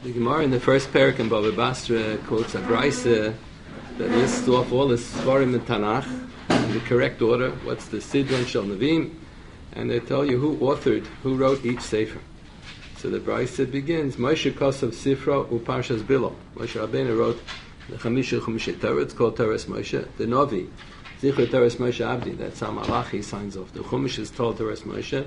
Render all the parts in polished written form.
The Gemara in the first parak in Bava Basra quotes a Braise that lists off all the Svarim in Tanakh in the correct order. What's the Sidron Shel Nevi'im, and they tell you who wrote each sefer. So the Braise begins Moshe Kosav Sifra Uparshas Bilam. Moshe Rabbeinu wrote the Chamisha Torah. It's called Torahs Moshe. The Novi Zichur Torahs Moshe Abdi. That's how Malachi signs off. The Chumash is called Torahs Moshe,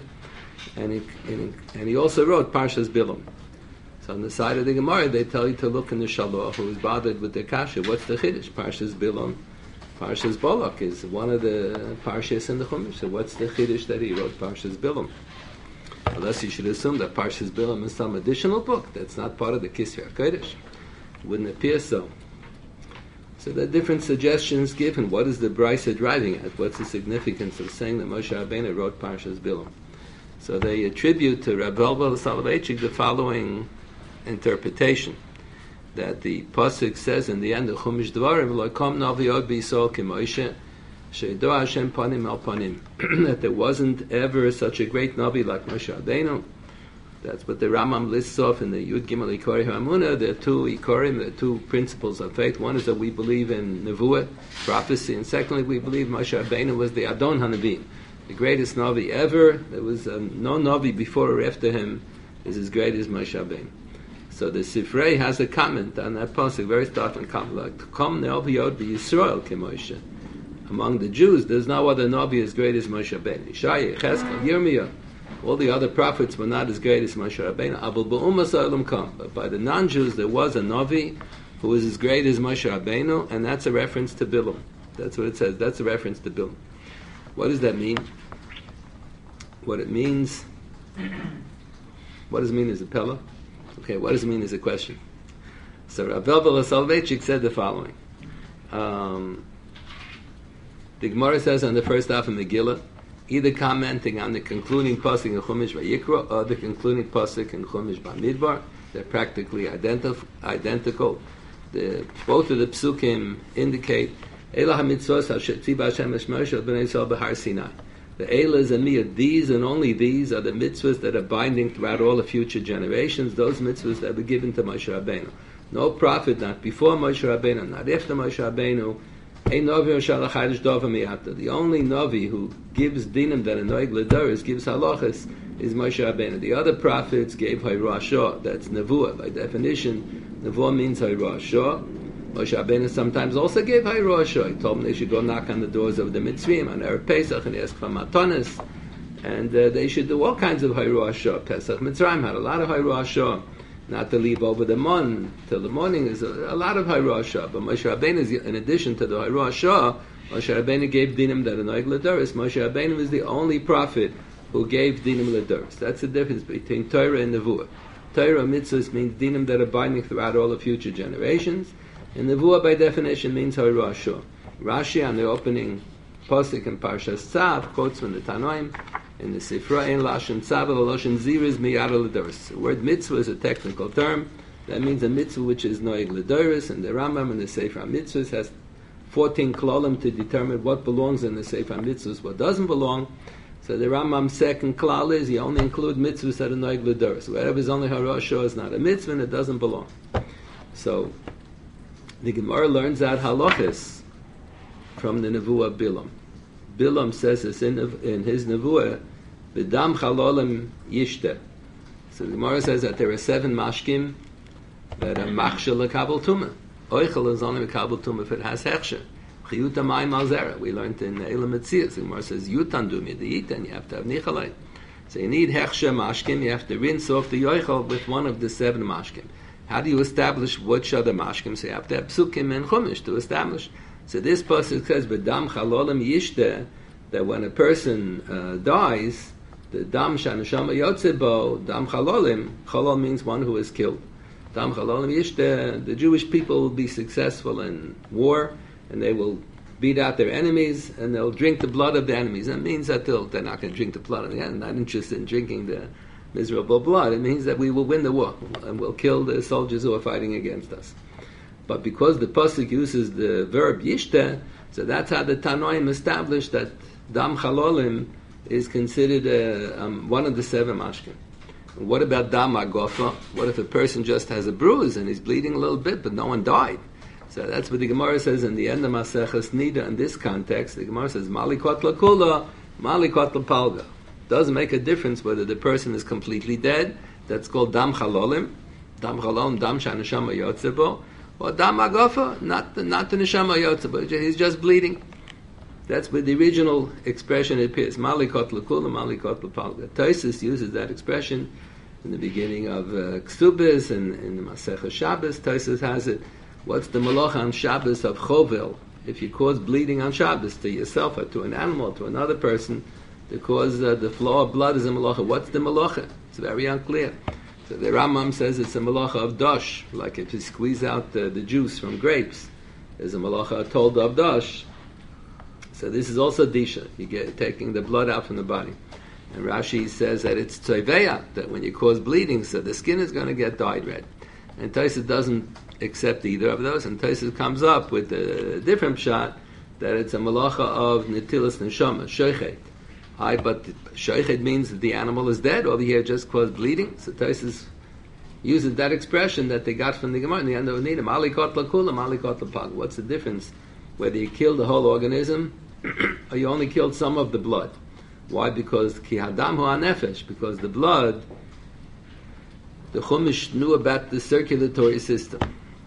and he also wrote Parshas Bilam. So on the side of the Gemara, they tell you to look in the Shalach, who is bothered with the Kasha. What's the Chiddush? Parshas Bilam, Parshas Balak is one of the Parshas in the Chumash. So what's the Chiddush that he wrote Parshas Bilam? Unless you should assume that Parshas Bilam is some additional book that's not part of the Kisvei HaKodesh. It wouldn't appear so. So there are different suggestions given. What is the Brisa driving at? What's the significance of saying that Moshe Rabbeinu wrote Parshas Bilam? So they attribute to Rav Elbel Soloveitchik the following interpretation, that the pasuk says in the end of Chumash Dvarim, "Lo'kom navi od b'Yisrael k'Moshe, she'edo Hashem panim al panim," that there wasn't ever such a great navi like Moshe Rabbeinu. That's what the Rambam lists off in the Yud Gimel Ikori HaEmunah. There are two Ikorim, there are two principles of faith. One is that we believe in Nevuah, prophecy, and secondly, we believe Moshe Rabbeinu was the Adon HaNavim, the greatest navi ever. There was no navi before or after him is as great as Moshe Rabbeinu. So the Sifrei has a comment on that pasuk, very startling comment, like "Kom ne'oviyod b'Yisrael k'Moshe." Among the Jews, there's no other navi as great as Moshe Rabbeinu. Yeshaya, Cheskel, Yirmiyah, all the other prophets were not as great as Moshe Rabbeinu. Abul b'Umas ha'olam kam, but by the non-Jews there was a navi who was as great as Moshe Rabbeinu, and that's a reference to Bilam. That's what it says. That's a reference to Bilam. What does that mean? What it means? What does it mean is a pella? Okay, what does it mean is a question. So Rav Elbel Soloveitchik said the following. The Gemara says on the first half of Megillah, either commenting on the concluding pasuk in Chumash Vayikra or the concluding pasuk in Chumash Bamidbar, they're practically identical. Both of the psukim indicate Elah HaMitzvos Asher Tzivah Hashem es Moshe al Bnei Yisrael b'Har Sinai. The Eilas and Miyah, these and only these are the mitzvahs that are binding throughout all the future generations, those mitzvahs that were given to Moshe Rabbeinu. No prophet, not before Moshe Rabbeinu, not after Moshe Rabbeinu. The only Navi who gives dinim that a noig l'doros gives halachas is Moshe Rabbeinu. The other prophets gave hayrashah, that's nevuah. By definition, nevuah means hayrashah. Moshe Rabbeinu sometimes also gave hayrashah. He told them they should go knock on the doors of the Mitzrayim on Erev Pesach and ask for matanis, and they should do all kinds of hayrashah. Pesach Mitzrayim had a lot of hayrashah. Not to leave over the mon till the morning is a lot of hayrashah. But Moshe Rabbeinu, in addition to the hayrashah, Moshe Rabbeinu gave dinim that are noig l'doros. Moshe Rabbeinu is the only prophet who gave dinim l'doros. That's the difference between Torah and Nevuah. Torah mitzvahs means dinim that are binding throughout all the future generations. And Nevuah, by definition, means hayrashah. Rashi, on the opening pasuk in Parshas Tzav, quotes from the Tanoim, in the Sifra, Ein Lashon Tzav Lashon Ziriz Miyad l'doros. The word mitzvah is a technical term. That means a mitzvah which is noig l'doros, and the Rambam in the Sefer HaMitzvahs has 14 klolim to determine what belongs in the Sefer HaMitzvahs, what doesn't belong. So the Rambam's second klal is you only include mitzvahs that are noig l'doros. Wherever is only hayrashah is not a mitzvah and it doesn't belong. So the Gemara learns out halachas from the Nevuah Bilam. Bilam says this in his Nevuah, B'dam chalolim yishte. So the Gemara says that there are 7 mashkim that are machshel l'kabel tumah. Oichel is only l'kabel tumah if it has hechsher. Chiyuta ma'im al zera. We learned in Elam Metzias. The Gemara says yutan dumi the yitan. You have to have nichalai. So you need hechsher mashkim. You have to rinse off the yoichel with one of the 7 mashkim. How do you establish which are the mashkim? So you have to have psukim and chumash to establish. So this pasuk says, "B'dam chalolim yishte," that when a person dies, the dam shanashama yotzebo, dam chalolim. Chalol means one who is killed. Dam chalolim yishte. The Jewish people will be successful in war, and they will beat out their enemies, and they'll drink the blood of the enemies. That means that they're not going to drink the blood of the enemies. Not interested in drinking the miserable blood. It means that we will win the war and we'll kill the soldiers who are fighting against us. But because the pasuk uses the verb yishte, so that's how the Tanoim established that dam chalolim is considered one of the 7 mashkim. What about dam agofa? What if a person just has a bruise and he's bleeding a little bit, but no one died? So that's what the Gemara says in the end of Maseches Nida. In this context, the Gemara says malikot lakula, malikot lapalga. Doesn't make a difference whether the person is completely dead. That's called dam chalolim, dam shaneshama yotzebo, or dam agofa, not the neshama yotzebo. He's just bleeding. That's where the original expression appears. Malikot lakula, malikot lapalga. Tosfos uses that expression in the beginning of Ksubis and in the Maseches Shabbos. Tosfos has it. What's the malacha on Shabbos of chovel? If you cause bleeding on Shabbos to yourself or to an animal, to another person, to cause the flow of blood is a malacha. What's the malacha? It's very unclear. So the Rambam says it's a malacha of dosh, like if you squeeze out the juice from grapes, there's a malacha told of dosh. So this is also disha. You get taking the blood out from the body. And Rashi says that it's tzoveya, that when you cause bleeding, so the skin is going to get dyed red. And Tosfos doesn't accept either of those, and Tosfos comes up with a different shot that it's a malacha of netilas neshama, shoichet. But shoichet means that the animal is dead, over here just caused bleeding. So Tosfos uses that expression that they got from the Gemara in the end of Nida, malikot lakula, malikot lapag. What's the difference whether you kill the whole organism or you only killed some of the blood? Why? Because ki hadam hu hanefesh, because the blood, the Chumash knew about the circulatory system.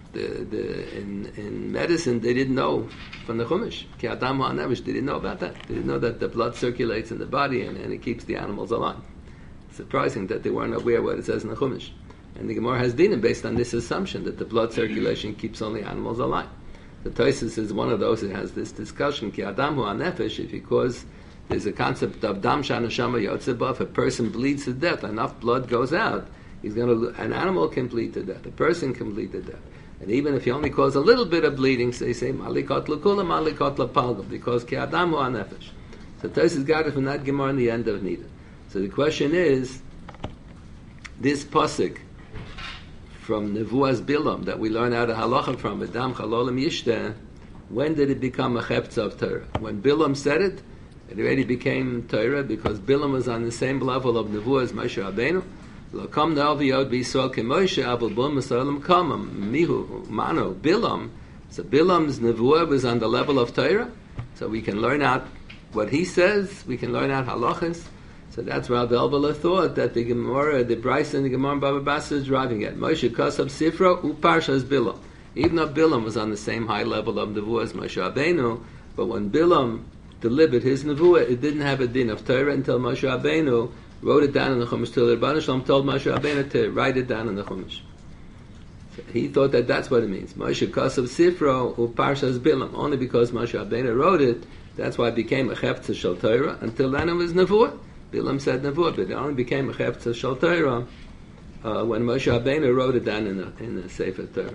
In medicine, they didn't know from the Chumash. Ki hadam hu hanefesh, they didn't know about that. They didn't know that the blood circulates in the body and it keeps the animals alive. It's surprising that they weren't aware what it says in the Chumash. And the Gemara has dinim based on this assumption that the blood circulation keeps only animals alive. The Tosfos is one of those that has this discussion, ki adam hu hanefesh, because there's a concept of dam shaneshama yotzeba. If a person bleeds to death, enough blood goes out, an animal can bleed to death, a person can bleed to death. And even if you only cause a little bit of bleeding, say malikot lakula, malikot lapalga, because ki adam hu hanefesh. So Tosfos got it from that Gemara in the end of Nida. So the question is, this pasuk from Nevuas Bilam that we learn out of halacha from Adam Chalolim Yishteh, when did it become a cheptza of Torah? When Bilam said it, it already became Torah because Bilam was on the same level of Nevuas Moshe Rabbeinu. Lokam Na'aviyot B'Yisrael K'Moshe Abel Bum Masalim Kamam Mihu Mano Bilam. So Bilam's Nevuah was on the level of Torah. So we can learn out what he says. We can learn out halachas. So that's Rav Elbala thought that the Gemara, the Bryce and the Gemara Baba Basra is driving at. Moshe Kasav Sifra Uparshas Bilam. Even though Bilam was on the same high level of Nevuah as Moshe Rabbeinu, but when Bilam delivered his Nevuah, it didn't have a din of Torah until Moshe Rabbeinu wrote it down in the Chumash. Till the Rebbeinu Shalom told Moshe Rabbeinu to write it down in the Chumash. So he thought that that's what it means. Moshe Kasav Sifra Uparshas Bilam. Only because Moshe Rabbeinu wrote it, that's why it became a cheptza shel Torah. Until then it was Nevuah. Bilam said Nevuah, but it only became a cheptza shel Torah when Moshe Rabbeinu wrote it down in the Sefer Torah.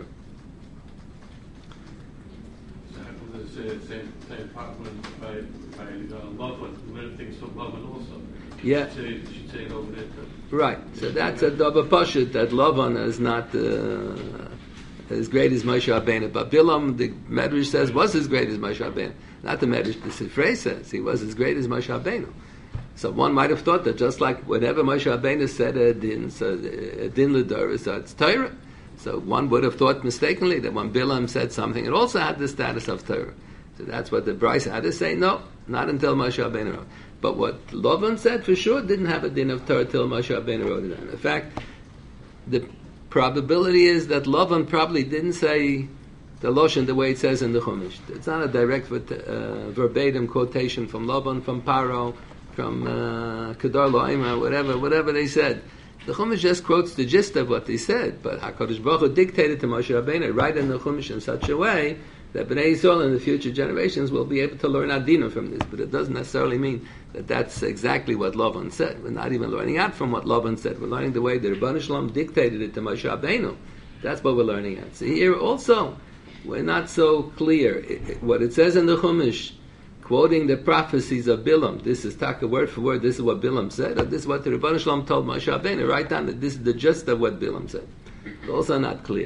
Same part by Lavan, learn things from Lavan also. Yeah. You should say it over there too. Right. So that's a double pashut that Lavan is not as great as Moshe Rabbeinu, but Bilam, the Medrash says, was as great as Moshe Rabbeinu. Not the Medrash, the Sifrei says he was as great as Moshe Rabbeinu. So one might have thought that just like whenever Moshe Rabbeinu said a din, so a din l'dorah, so it's Torah. So one would have thought mistakenly that when Bilam said something, it also had the status of Torah. So that's what the Bryce had to say. No, not until Moshe Rabbeinu wrote. But what Lavan said for sure didn't have a din of Torah till Moshe Rabbeinu wrote it down. In fact, the probability is that Lavan probably didn't say the Loshen the way it says in the Chumash. It's not a direct verbatim quotation from Lavan, from Paro, from Kedar Lo'ima, whatever they said. The Chumash just quotes the gist of what they said, but HaKadosh Baruch Hu dictated to Moshe Rabbeinu right in the Chumash in such a way that Bnei Yisrael in the future generations will be able to learn Adina from this. But it doesn't necessarily mean that that's exactly what Lavan said. We're not even learning out from what Lavan said. We're learning the way the Rebbeinu Shalom dictated it to Moshe Rabbeinu. That's what we're learning at. So here also, we're not so clear. What it says in the Chumash, quoting the prophecies of Bilam, this is taka word for word, this is what Bilam said, or this is what the Rebbeinu Shalom told Moshe Rabbeinu, write down that this is the gist of what Bilam said. It's also not clear.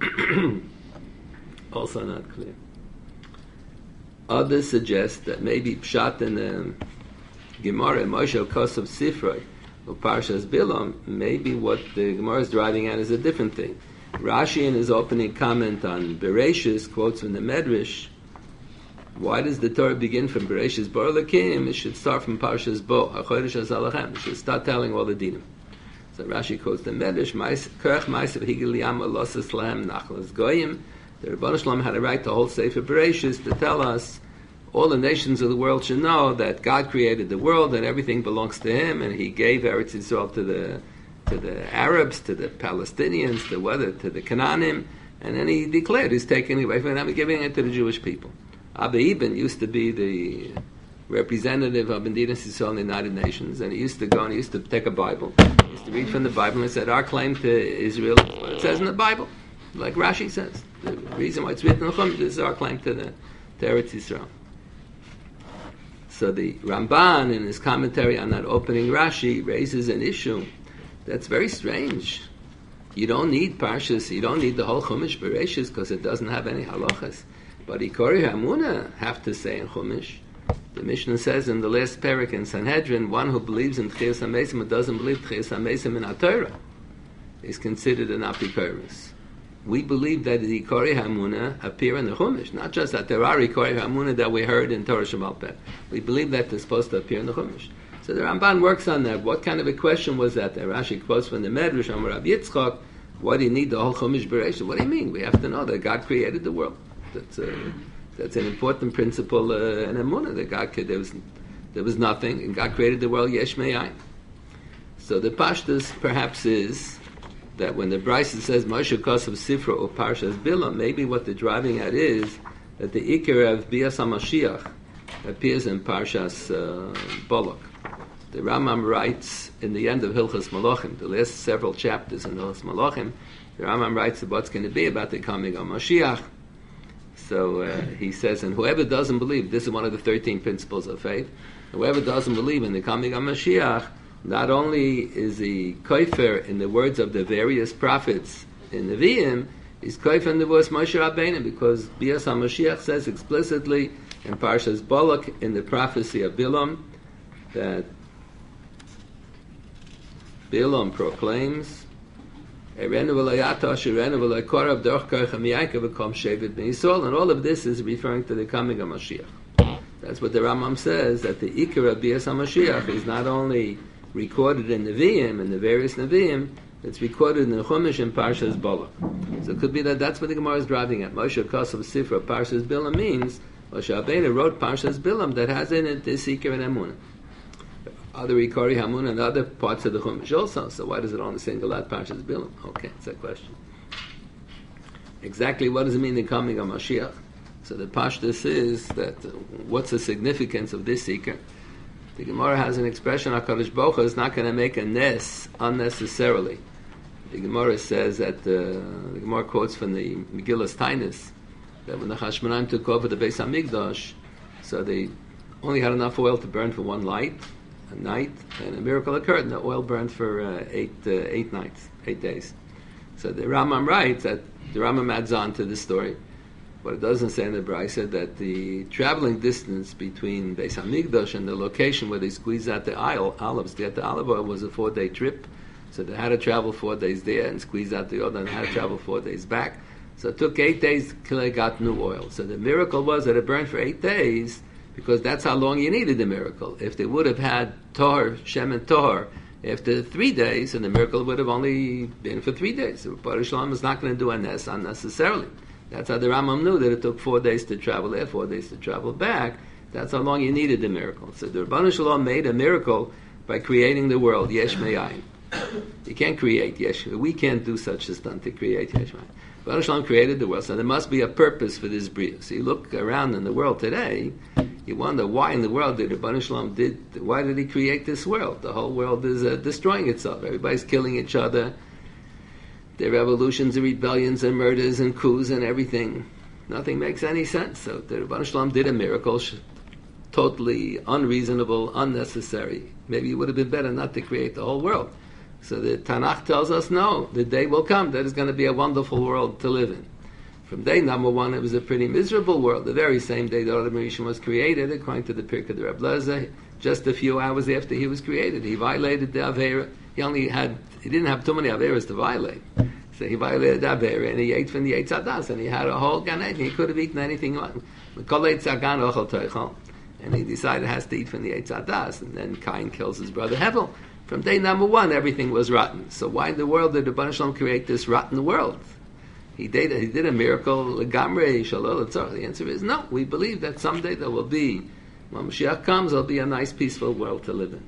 Also not clear. Others suggest that maybe Pshat in the Gemara, Moshe Kosav Sifroi, Parshas Bilam, maybe what the Gemara is driving at is a different thing. Rashi, in his opening comment on Bereshis, quotes from the Medrash, why does the Torah begin from Bereshis Bar Elokim? It should start from Parshas Bo, HaChodesh HaZalachem. It should start telling all the dinim. So Rashi quotes the Medrash, Kerech Ma'asav Higel Yam Alosas Lahem Nachlas Goyim. The Rebbeinu Shalom had a right to hold Sefer Bereshis to tell us all the nations of the world should know that God created the world and everything belongs to Him, and He gave Eretz Yisrael to the Arabs, to the Palestinians, to the Canaanim, and then He declared He's taking it away from them and giving it to the Jewish people. Abba Eben used to be the representative of Medinas Yisrael in the United Nations, and he used to go and he used to take a Bible, he used to read from the Bible and said, our claim to Israel is what it says in the Bible, like Rashi says. The reason why it's written in the Chumash, this is our claim to Eretz Yisrael. So the Ramban, in his commentary on that opening Rashi, raises an issue that's very strange. You don't need Parshas, you don't need the whole Chumash Bereshis because it doesn't have any halachas. But Ikori Hamuna have to say in Chumash. The Mishnah says in the last parak in Sanhedrin, one who believes in Tchias HaMesim and doesn't believe Tchias HaMesim in HaTorah is considered an Apikoros. We believe that the Ikori Hamuna appear in the Chumash, not just that there are Ikori Hamuna that we heard in Torah Shemal Peh. We believe that they're supposed to appear in the Chumash. So the Ramban works on that. What kind of a question was that? Rashi quotes from the Medrash, Amar Rabbi Yitzchak, why do you need the whole Chumash Bereshit? What do you mean? We have to know that God created the world. That's an important principle in Emunah, that God could, there was nothing, and God created the world yesh me'ayin. So the pashtus perhaps is that when the Brisa says Moshe Kosav Sifra or Parshas Bilam, maybe what they're driving at is that the Iker of Bias HaMashiach appears in Parshas Bolok. The Rambam writes in the end of Hilchas Malachim, the last several chapters in Hilchas Malachim, the Rambam writes what's going to be about the coming of Mashiach. So he says, and whoever doesn't believe, this is one of the 13 principles of faith, whoever doesn't believe in the coming of Mashiach, not only is he koifer in the words of the various prophets in Nevi'im, he's koifer in the voice Moshe Rabbeinu, because Bias HaMashiach says explicitly in Parshas Bolok, in the prophecy of Bilam, that Bilam proclaims, and all of this is referring to the coming of Mashiach. That's what the Rambam says, that the Ikar of Bias HaMashiach is not only recorded in Nevi'im, in the various Nevi'im, it's recorded in the Chumash and Parshas Bolok. So it could be that that's what the Gemara is driving at. Moshe Kosav Sifra Parshas Bilam means Moshe Rabbeinu wrote Parshas Bilam that has in it this Ikar and Emunah. Other Ikari Hamun and other parts of the Chumash also. So why does it only single out Parshas Bilam? Okay, it's a question. Exactly what does it mean the coming of Mashiach? So the pashtus is that what's the significance of this Ikar? The Gemara has an expression, HaKadosh Baruch Hu is not going to make a nes unnecessarily. The Gemara says that, the Gemara quotes from the Megillas Tainus, that when the Hashmonaim took over the Beis HaMikdash, so they only had enough oil to burn for one night, and a miracle occurred, and the oil burned for 8 days. So the Rambam writes that, the Rambam adds on to this story, but it doesn't say in the Brisa that the traveling distance between Beis HaMikdash and the location where they squeezed out the olives to get the olive oil was a 4-day trip. So they had to travel 4 days there and squeeze out the oil, and they had to travel 4 days back. So it took 8 days till they got new oil. So the miracle was that it burned for 8 days, because that's how long you needed the miracle. If they would have had Tor, Shem and Tor, after 3 days, and the miracle would have only been for 3 days. So Baruch Shalom is not going to do a nes unnecessarily. That's how the Rambam knew that it took 4 days to travel there, 4 days to travel back. That's how long you needed the miracle. So the Rebbeinu Shalom made a miracle by creating the world, yesh me'ayin. You can't create yesh. We can't do such a stunt to create yesh me'ayin. Rebbeinu Shalom created the world, so there must be a purpose for this bria. So you look around in the world today, you wonder why in the world did Rebbeinu Shalom why did he create this world? The whole world is destroying itself. Everybody's killing each other. There are revolutions and rebellions and murders and coups and everything. Nothing makes any sense. So the Rebbeinu Shalom did a miracle, totally unreasonable, unnecessary. Maybe it would have been better not to create the whole world. So the Tanakh tells us, no, the day will come that is going to be a wonderful world to live in. From day number one, it was a pretty miserable world. The very same day the Adam Rishon was created, according to the Pirkei of the Reb Lezer, just a few hours after he was created. He violated the Avera. He didn't have too many Averas to violate. So he violated the Avera, and he ate from the Eitz Hadas, and he had a whole Gan Eden. He could have eaten anything. And he decided he has to eat from the Eitz Hadas, and then Cain kills his brother Hevel. From day number one, everything was rotten. So why in the world did the Rebbeinu Shalom create this rotten world? He did a miracle, Gamrei, Shalol, Tzorach. The answer is no. We believe that someday there will be, when Mashiach comes, there will be a nice, peaceful world to live in.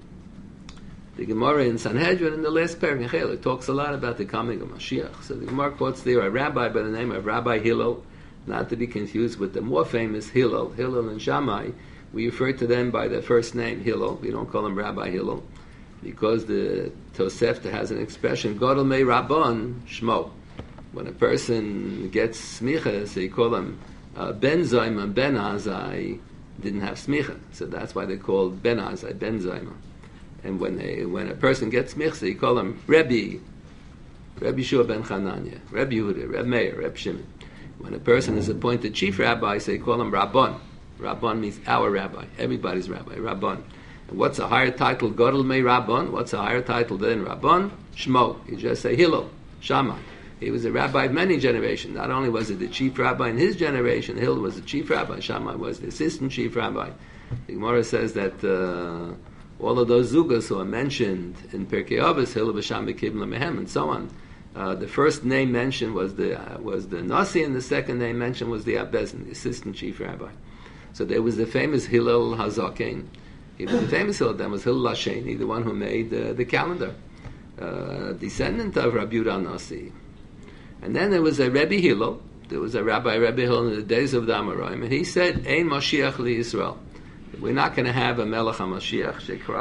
The Gemara in Sanhedrin, in the last parak, it talks a lot about the coming of Mashiach. So the Gemara quotes there a rabbi by the name of Rabbi Hillel, not to be confused with the more famous Hillel. Hillel and Shammai, we refer to them by their first name, Hillel. We don't call them Rabbi Hillel, because the Tosefta has an expression, Godel mei Rabban Shmo. When a person gets smicha, so you call him Ben Zayma, Ben Azai didn't have smicha, so that's why they called Ben Azai, Ben Zayma. And when a person gets smicha, you call him Rebbe Shua ben Chananya, Rebbe Yehuda, Rebbe Meir, Rebbe Shimon. When a person is appointed chief rabbi, so you call him Rabban. Rabban means our rabbi, everybody's rabbi, Rabban. And what's a higher title? Godel mei Rabban. What's a higher title than Rabban? Shmo. You just say Hillel, Shammai. He was a rabbi of many generations. Not only was he the chief rabbi in his generation, Hillel was the chief rabbi, Shammai was the assistant chief rabbi. The Gemara says that all of those zugas who are mentioned in Pirkei Avos, Hillel v'Shammai kibla mehem, and so on. The first name mentioned was the Nasi, and the second name mentioned was the Abbezin, the assistant chief rabbi. So there was the famous Hillel Hazaken. He was the famous Hillel. Then was Hillel Hasheni, the one who made the calendar, descendant of Rabbi Yehuda Nasi. And then there was a Rebbe Hillel. There was a Rebbe Hillel in the days of the Amoraim, and he said, "Ein Mashiach li Yisrael." We're not going to have a Melech HaMashiach,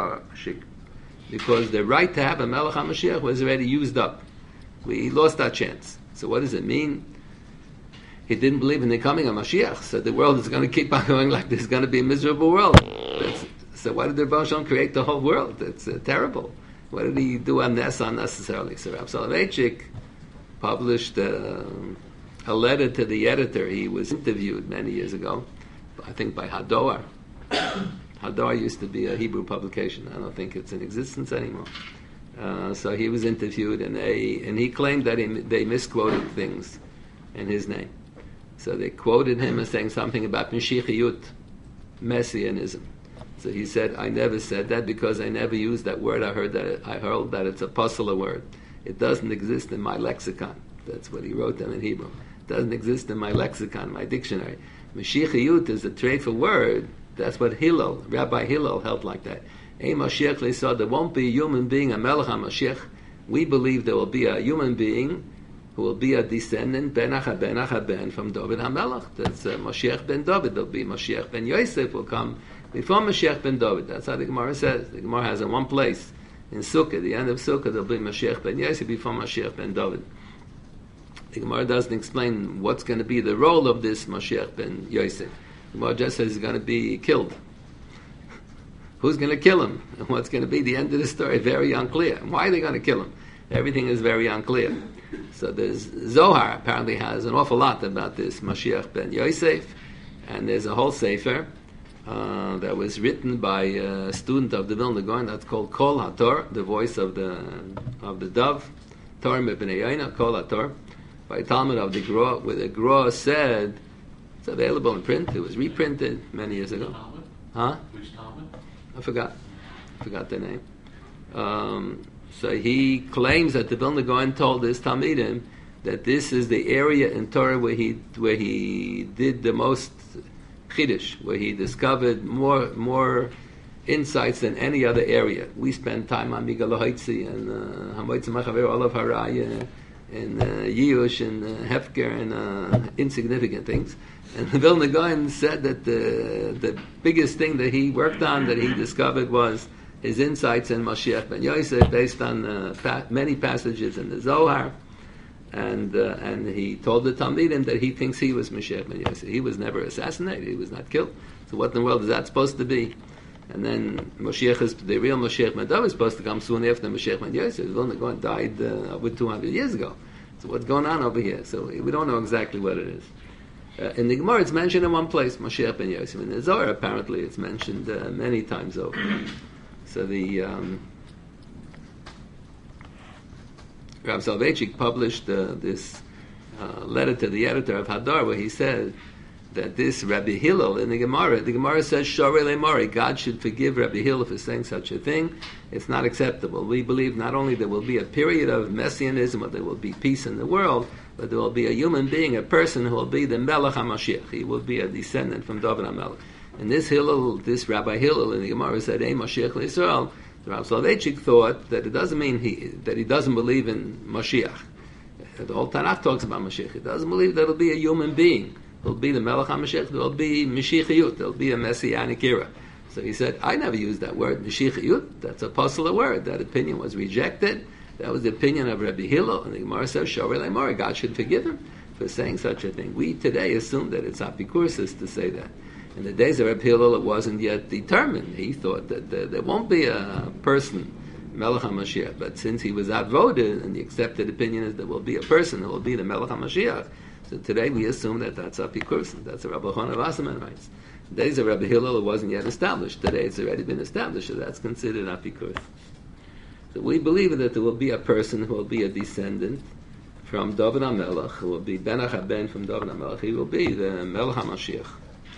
because the right to have a Melech HaMashiach was already used up. We lost our chance. So what does it mean? He didn't believe in the coming of Mashiach, so the world is going to keep on going like this. It's going to be a miserable world. So why did the Rebbe Shalom create the whole world? It's terrible. What did he do unnecessarily? So Rav Soloveitchik published a letter to the editor. He was interviewed many years ago, I think by Hador. Hador used to be a Hebrew publication. I don't think it's in existence anymore. So he was interviewed, and he claimed that they misquoted things in his name. So they quoted him as saying something about Mashiachiyut, Messianism. So he said, "I never said that because I never used that word. I heard that it's a puzzler word. It doesn't exist in my lexicon." That's what he wrote them in Hebrew. It doesn't exist in my lexicon, my dictionary. Mashiachiyut is a treifa word. That's what Rabbi Hillel held like that. Ein Mashiach le'isod, there won't be a human being, a Melech HaMashiach. We believe there will be a human being who will be a descendant, Ben from David HaMelech. That's Mashiach ben David. There'll be Mashiach ben Yosef will come before Mashiach ben David. That's how the Gemara says. The Gemara has in one place, in Sukkah, the end of Sukkah, there'll be Mashiach ben Yosef before Mashiach ben David. The Gemara doesn't explain what's going to be the role of this Mashiach ben Yosef. The Gemara just says he's going to be killed. Who's going to kill him? And what's going to be the end of the story? Very unclear. Why are they going to kill him? Everything is very unclear. So there's Zohar apparently has an awful lot about this Mashiach ben Yosef, and there's a whole sefer that was written by a student of the Vilna Gaon that's called Kol HaTor, the voice of the dove, Torah Mibnei Yoina, Kol HaTor, by Talmud of the Gra, where the Gra said it's available in print. It was reprinted many years ago. Huh? Which Talmud? I forgot the name. So he claims that the Vilna Gaon told his Talmidim that this is the area in Torah where he did the most chiddush, where he discovered more insights than any other area. We spend time on Migal HaHoitzi and Hamoitzi Machaver Olav Haraya and Yush and Hefker and insignificant things. And the Vilna Gaon said that the biggest thing that he worked on, that he discovered, was his insights in Mashiach ben Yosef based on many passages in the Zohar. And he told the Talmidim that he thinks he was Mashiach ben Yosef. He was never assassinated. He was not killed. So what in the world is that supposed to be? And then the real Mashiach ben David is supposed to come soon after Mashiach ben Yosef. The Vilna Gaon died over 200 years ago. So what's going on over here? So we don't know exactly what it is. In the Gemara, it's mentioned in one place, Mashiach ben Yosef. In the Zohar, apparently, it's mentioned many times over. So the Rav Soloveitchik published this letter to the editor of Hadar, where he said that this Rabbi Hillel in the Gemara says, Shorei Lemari, God should forgive Rabbi Hillel for saying such a thing. It's not acceptable. We believe not only there will be a period of messianism, or there will be peace in the world, but there will be a human being, a person who will be the Melech HaMashiach. He will be a descendant from David HaMelech. And this Rabbi Hillel in the Gemara said, Ein Mashiach L'Yisrael. Rav Soloveitchik thought that it doesn't mean that he doesn't believe in Mashiach. The whole Tanakh talks about Mashiach. He doesn't believe that it'll be a human being. It'll be the Melech HaMashiach. There'll be Mashiachiyut. There'll be a Messianic era. So he said, I never used that word, Mashiachiyut. That's a puzzle word. That opinion was rejected. That was the opinion of Rabbi Hillel. And the Gemara says, Shorei Lemari, God should forgive him for saying such a thing. We today assume that it's apikursis to say that. In the days of Rabbi Hillel, it wasn't yet determined. He thought that there won't be a person, Melech HaMashiach. But since he was outvoted, and the accepted opinion is there will be a person who will be the Melech HaMashiach, so today we assume that that's apikursis. That's what Rabbi Chana Wasserman writes. In the days of Rabbi Hillel, it wasn't yet established. Today it's already been established, so that's considered apikursis. So we believe that there will be a person who will be a descendant from David HaMelech, who will be Ben HaBen from David HaMelech. He will be the Melech HaMashiach.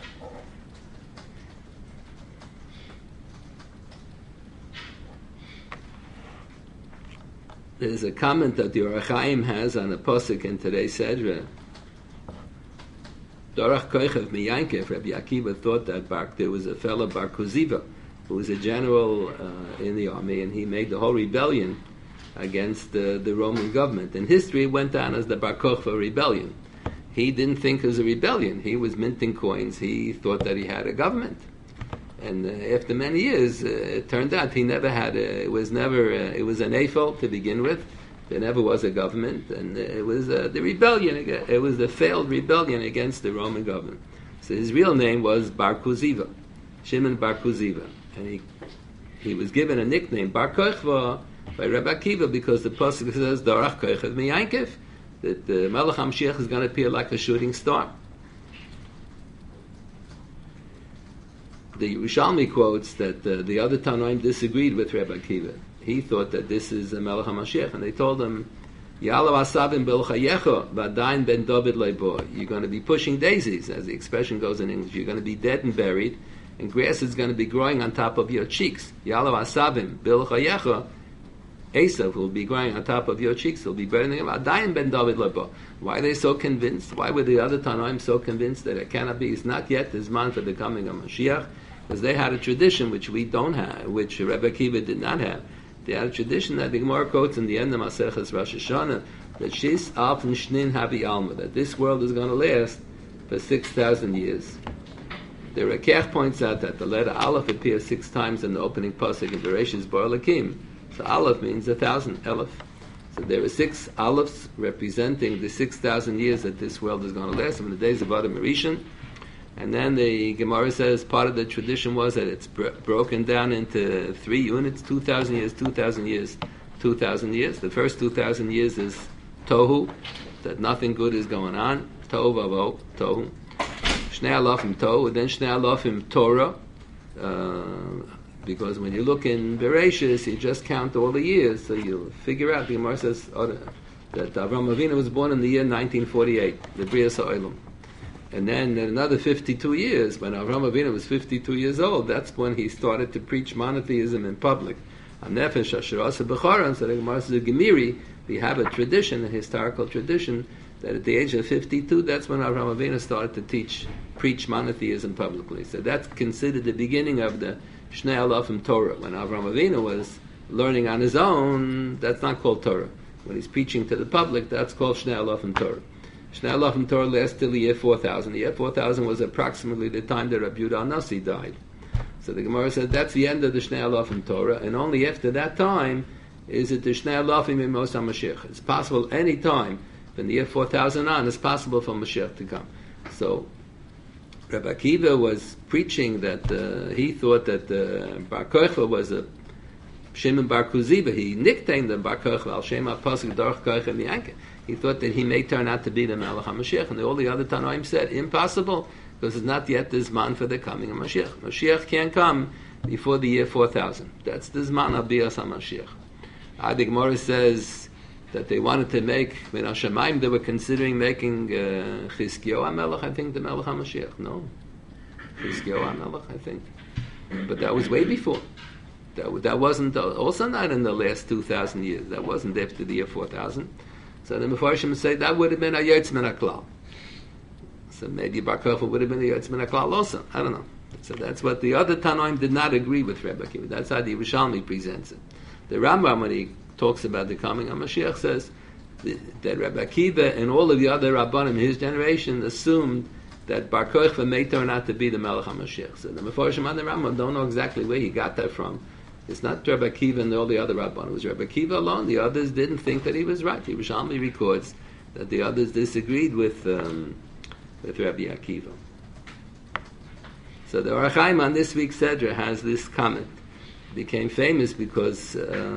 There's a comment that the Orach Chaim has on a posuk in today's Sedra. Dorach Koichev Miyankev, Rabbi Akiva thought that there was a fellow Bar Koziva, who was a general in the army, and he made the whole rebellion against the Roman government. In history, it went down as the Bar Kochva rebellion. He didn't think it was a rebellion. He was minting coins. He thought that he had a government. And after many years, it turned out he never had it was an AFOL to begin with. There never was a government, and it was the rebellion. It was the failed rebellion against the Roman government. So his real name was Bar Koziva, Shimon Bar Koziva. And he was given a nickname, Bar Kochva, by Rabbi Akiva, because the pasuk says, Dorach Kochev Miyankev, that the Melech HaMashiach is going to appear like a shooting star. The Yerushalmi quotes that the other Tanoim disagreed with Rabbi Akiva. He thought that this is a Melech HaMashiach, and they told him, Ya'alav asavim b'elchayecha v'adayin ben David leibo. You're going to be pushing daisies, as the expression goes in English. You're going to be dead and buried, and grass is going to be growing on top of your cheeks. Ya'alav asavim b'elchayecha, Esav will be growing on top of your cheeks. He'll be burning him. Adayin ben David leibo. Why are they so convinced? Why were the other Tanoim so convinced that it cannot be? It's not yet the Zman for the coming of Mashiach. Because they had a tradition which we don't have, which Rebbe Akiva did not have. They had a tradition that the Gemara quotes in the end of Maseches Rosh Hashanah, that Shis Alf Shnin Havi Alma, that this world is going to last for 6,000 years. The Rekech points out that the letter Aleph appears 6 times in the opening pasuk in Bereshis Bar Lakim. So Aleph means 1,000, Aleph. So there are 6 Alephs representing the 6,000 years that this world is going to last, from the days of Adam and Rishon. And then the Gemara says part of the tradition was that it's broken down into 3 units, 2,000 years, 2,000 years, 2,000 years. The first 2,000 years is Tohu, that nothing good is going on. Tohu Vavo, Tohu. Shnei Alofim Tohu, then Shnei Alofim Torah. Because when you look in Bereshis, you just count all the years, so you'll figure out. The Gemara says that Avraham Avinu was born in the year 1948, the Brias HaOlam. And then in another 52 years, when Avraham Avinu was 52 years old, that's when he started to preach monotheism in public. Nefesh Asher Asa B'Charan, so the Gemara says, Gemiri, we have a tradition, a historical tradition, that at the age of 52, that's when Avraham Avinu started to preach monotheism publicly. So that's considered the beginning of the Shnei Alofim Torah. When Avraham Avinu was learning on his own, that's not called Torah. When he's preaching to the public, that's called Shnei Alofim Torah. Shnei Alofim Torah lasts till the year 4000. The year 4000 was approximately the time that Rabbi Yehuda Nasi died. So the Gemara said that's the end of the Shnei Alofim Torah, and only after that time is it the Shnei Alofim in Mos HaMashiach. It's possible any time from the year 4000 on, it's possible for Mashiach to come. So Rabbi Akiva was preaching that he thought that Bar Kochva was a Shimon Bar Kuziba, he nicknamed him Bar Kochva al Shem HaPasuk Dorch Kochva Miyanke. He thought that he may turn out to be the Melech HaMashiach, and all the other Tanoim said, impossible, because it's not yet the Zman for the coming of Mashiach. Mashiach can't come before the year 4000. That's the Zman Abiyas HaMashiach. The Gemara says that they wanted to make, Min HaShamayim, they were considering making Chizkiyahu HaMelech, I think, the Melech HaMashiach. No. Chizkiyahu HaMelech, I think. But that was way before. That wasn't also not in the last 2,000 years. That wasn't after the year 4000. So the Mefarshim say that would have been a Yotz Min HaKlal. So maybe Bar Kochva would have been a Yotz Min HaKlal also. I don't know. So that's what the other Tanoim did not agree with Rebbe Akiva. That's how the Yerushalmi presents it. The Rambam, when he talks about the coming of Mashiach, says that Rebbe Akiva and all of the other Rabbanim in his generation assumed that Bar Kochva may turn out to be the Melech HaMashiach. So the Mefarshim and the Rambam don't know exactly where he got that from. It's not Rebbe Akiva and all the other Rabbanim. It was Rebbe Akiva alone. The others didn't think that he was right. Yerushalmi records that the others disagreed with Rebbe Akiva. So the Orach Chaim on this week's Sedra has this comment. It became famous because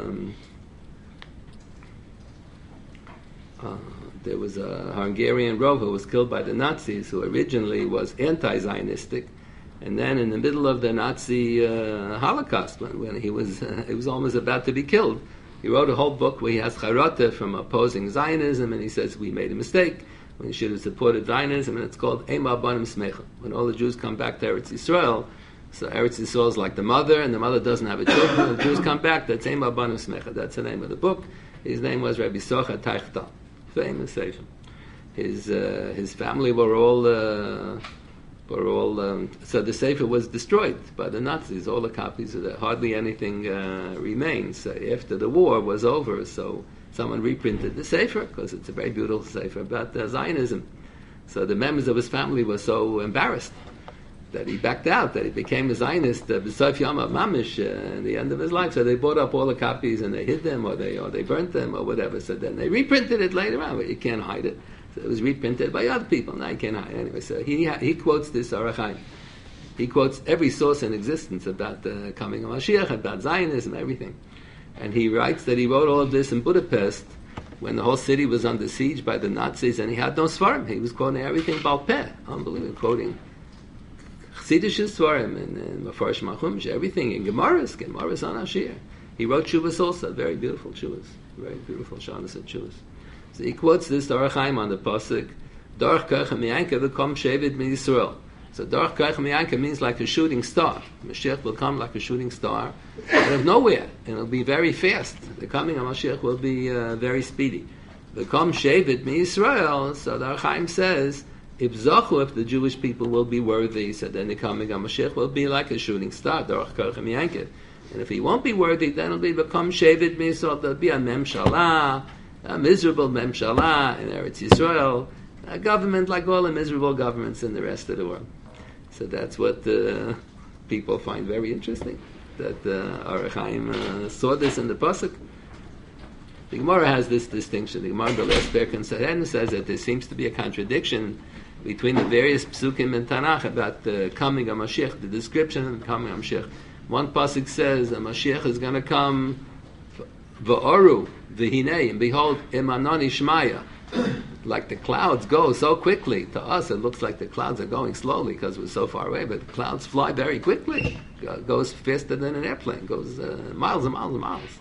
there was a Hungarian Rov who was killed by the Nazis, who originally was anti-Zionistic, and then in the middle of the Nazi Holocaust, when he was almost about to be killed, he wrote a whole book where he has charata from opposing Zionism, and he says we made a mistake. We should have supported Zionism, and it's called Ema Banim Smecha. When all the Jews come back to Eretz Yisrael, so Eretz Yisrael is like the mother, and the mother doesn't have a children. When the Jews come back, that's Ema Banim Smecha. That's the name of the book. His name was Rabbi Socha Teichtal, famous Sefer. His family were all so the Sefer was destroyed by the Nazis. All the copies of that, hardly anything remains. So after the war was over, so someone reprinted the Sefer, because it's a very beautiful Sefer about Zionism. So the members of his family were so embarrassed that he backed out, that he became a Zionist b'sof yom mamish at the end of his life. So they bought up all the copies and they hid them, or they burnt them, or whatever. So then they reprinted it later on, but you can't hide it. So it was reprinted by other people. Now you can't hide it. Anyway, so he quotes this Orach Chaim. He quotes every source in existence about the coming of Mashiach, about Zionism, everything. And he writes that he wrote all of this in Budapest when the whole city was under siege by the Nazis, and he had no Svarim. He was quoting everything Baal Peh. Unbelievable, quoting Chassidish Svarim and Mefarish Machumish, everything in Gemaras on Ashir. He wrote Shuvas also, very beautiful Shuvas, very beautiful Shanas and Shuvas. So he quotes this Orach Chaim on the pasuk, Dorch Kochva Miyanke v'kom Shevet MiYisrael. So Dorch Kochva Miyanke means like a shooting star. Mashiach will come like a shooting star out of nowhere, and it'll be very fast. The coming of Mashiach will be very speedy. V'kom Shevet MiYisrael. So the Orach Chaim says, if the Jewish people will be worthy, so then the coming of Mashiach will be like a shooting star. Dorch Kochva Miyanke. And if he won't be worthy, then it'll be v'kom Shevet MiYisrael. There'll be a memshalah, a miserable memshalah in Eretz Yisrael, a government like all the miserable governments in the rest of the world. So that's what people find very interesting, that Orach Chaim saw this in the pasuk. The Gemara has this distinction. The Gemara, the last Perek in Sanhedrin, says that there seems to be a contradiction between the various psukim in Tanakh about the coming of Mashiach, the description of the coming of Mashiach. One pasuk says that Mashiach is going to come v'oru v'hinei, and behold, imanoni shmaya. Like the clouds go so quickly. To us, it looks like the clouds are going slowly because we're so far away, but the clouds fly very quickly. Goes faster than an airplane. Goes miles and miles and miles.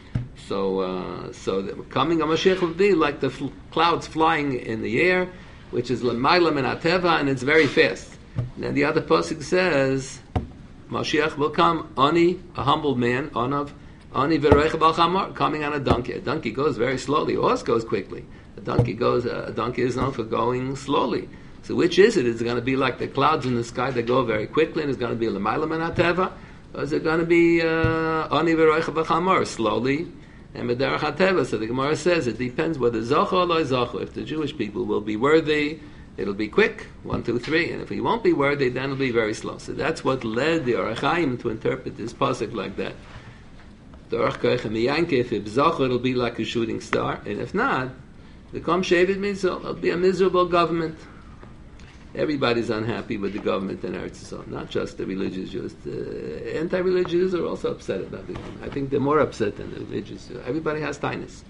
So the coming of Mashiach will be like the clouds flying in the air, which is l'mayla min hateva, and it's very fast. And then the other pasuk says, Mashiach will come, ani, a humble man, ani v'roich bal chamor, coming on a donkey. A donkey goes very slowly. A horse goes quickly. A donkey is known for going slowly. So which is it? Is it going to be like the clouds in the sky that go very quickly, and it's going to be l'mayla min hateva, or is it going to be ani v'roich bal chamor, slowly and b'derech hateva? So the Gemara says it depends whether zocha or lo zocha. If the Jewish people will be worthy, it'll be quick, 1, 2, 3, and if he won't be worthy, then it'll be very slow. So that's what led the Orach Chaim to interpret this pasuk like that. Dorch Kochva Miyanke, if it's zocha, it'll be like a shooting star, and if not, the Kom Shevet means it'll be a miserable government. Everybody's unhappy with the government in Eretz Yisrael, not just the religious Jews. The anti-religious Jews are also upset about it. I think they're more upset than the religious Jews. Everybody has tinus.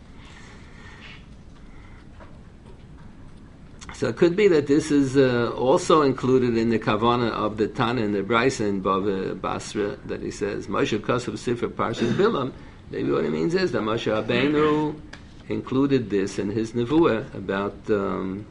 So it could be that this is also included in the Kavanah of the Tana and the Braisa in Bava Basra, that he says, Moshe Kosav Sifra Parshas Bilam. Maybe what it means is that Moshe Rabbeinu included this in his Nevuah about the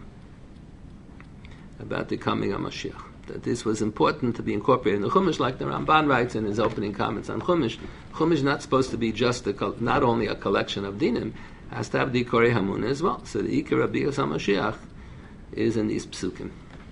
coming of Mashiach. That this was important to be incorporated in the Chumash, like the Ramban writes in his opening comments on Chumash. Chumash is not supposed to be just not only a collection of dinim, has to have the Korei Hamunah as well. So the Ikar Rabbi Yosef Mashiach is in these psukim.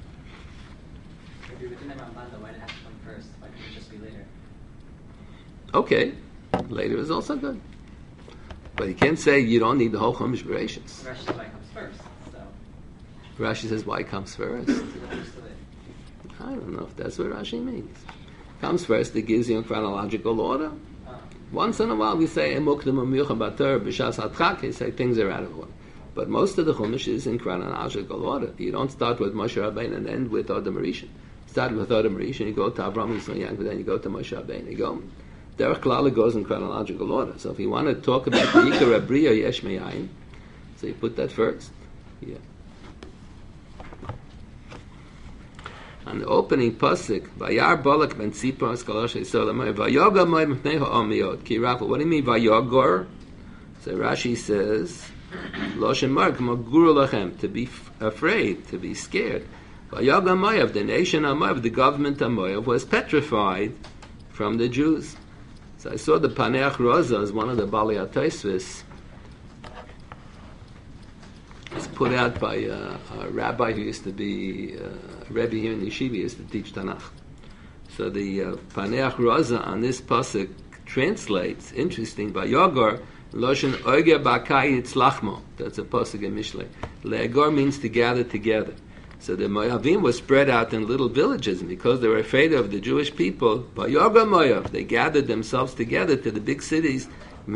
If you're within the Ramban, though, why did it have to come first? Why couldn't it just be later? Okay, later is also good. But you can't say you don't need the whole Chumash Bereshis. Rashi says why it comes first. So Rashi says why comes first. I don't know if that's what Rashi means. Comes first, it gives you a chronological order. Once in a while we say Emukdim Amiyucha Bater B'Shas Hatchak, say things are out of order. But most of the Chumash is in chronological order. You don't start with Moshe Rabbeinu and end with Adam Rishon. Start with Adam Rishon, you go to Avraham Yisrael, then you go to Moshe Rabbeinu. You go. Derech Klala goes in chronological order. So if you want to talk about the Ikar Abriya Yesh Me'ayin, so you put that first. Yeah. On the opening pasuk, Vayar Balak ben Tzipor Eskalosh Yisrael Vayoga Moed Mepnei Ha'amiyot Ki Rafa. What do you mean Vayogor? So Rashi says, Loshen Mark Maguru Lachem, to be afraid, to be scared. Vayoga Moav, the nation of Moav, the government of Moav, was petrified from the Jews. So I saw the Paneach Roza as one of the Bali HaTosfos. It's put out by a rabbi who used to be a Rebbe here in Yeshiva, used to teach Tanakh. So the Paneach Roza on this pasuk translates, interesting, by Yogor, Loshen Oger Bakai Yitzlachmo. That's a pasuk in Mishlei. Le'agor means to gather together. So the Moavim were spread out in little villages, and because they were afraid of the Jewish people, Vayoga Moav, they gathered themselves together to the big cities,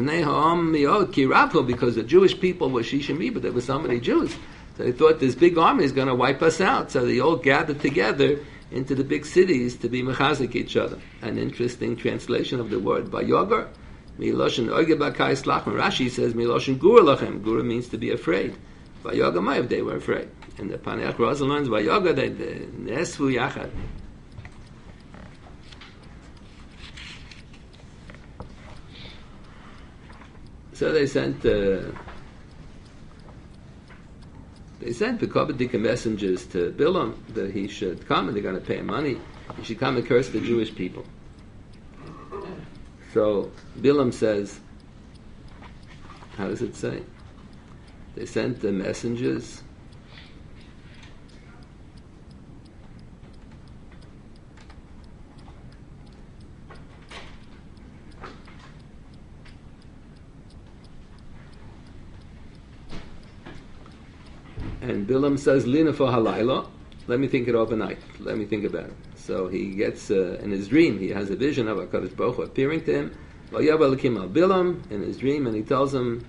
because the Jewish people were Shishim, but there were so many Jews. So they thought this big army is going to wipe us out. So they all gathered together into the big cities to be mechazik each other. An interesting translation of the word Vayogar. Miloshin Oge Bakai Slachem. Rashi says Miloshin Gura Lachem. Gura means to be afraid. Vayoga Mayev, they were afraid. And the Paneach Rosa learns Vayoga, they Nesvu Yachad. So they sent the Kobadik messengers to Bilam that he should come, and they're going to pay him money. He should come and curse the Jewish people. So Bilam says, how does it say? They sent the messengers. And Bilam says, Lina for halayla, let me think it overnight. Let me think about it. So he gets, in his dream, he has a vision of HaKadosh Baruch Hu appearing to him. Vayav Elokim al Bilam, in his dream, and he tells him,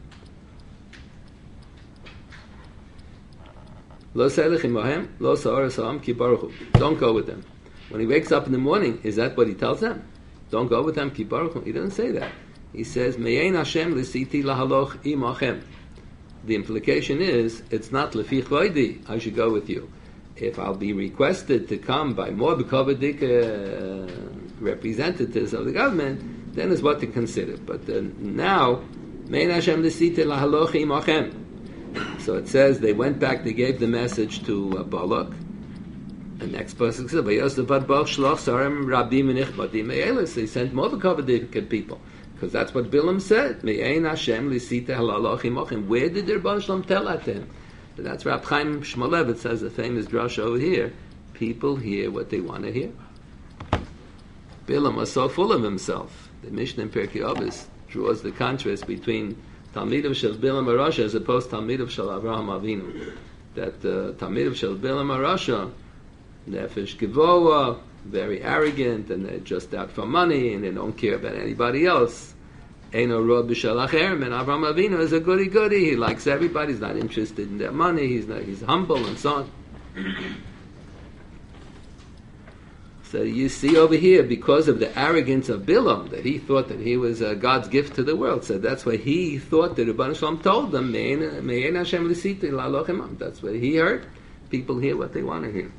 Lo se'elechim mohem, lo sa'or sa'am ki baruch hu. Don't go with them. When he wakes up in the morning, is that what he tells them? Don't go with them, ki baruch hu. He doesn't say that. He says, Me'ein Hashem l'siti lahaloch imachem. The implication is, it's not lefi chvoidi, I should go with you. If I'll be requested to come by more B'kovadik representatives of the government, then is what to consider. But now, Mein Hashem l'site lahaloch imachem. So it says they went back, they gave the message to Balak. The next person said, Vayosef ad Balak shloch sarem rabim v'nichbadim me'elis. They sent more B'kovadik people. Because that's what Bilam said. Me'ein Hashem l'site halaloch imachem. Where did the Rebbe Shalom tell that to him? But that's Rab Chaim Shmulevitz says the famous drush over here. People hear what they want to hear. Bilam was so full of himself. The Mishnah in Pirkei Avos draws the contrast between Talmidav Shel Bilam HaRasha as opposed to Talmidav Shel Avraham Avinu. That Talmidav Shel Bilam HaRasha, Nefesh Gevoa, very arrogant, and they're just out for money, and they don't care about anybody else. Eino Rod B'Shel Acherem, and Avraham Avinu is a goody-goody. He likes everybody. He's not interested in their money. He's humble and so on. So you see over here, because of the arrogance of Bilam, that he thought that he was God's gift to the world, so that's why he thought that Rebbeinu Shalom told them, Me'en Hashem l'siti la'aloch imam. That's what he heard. People hear what they want to hear.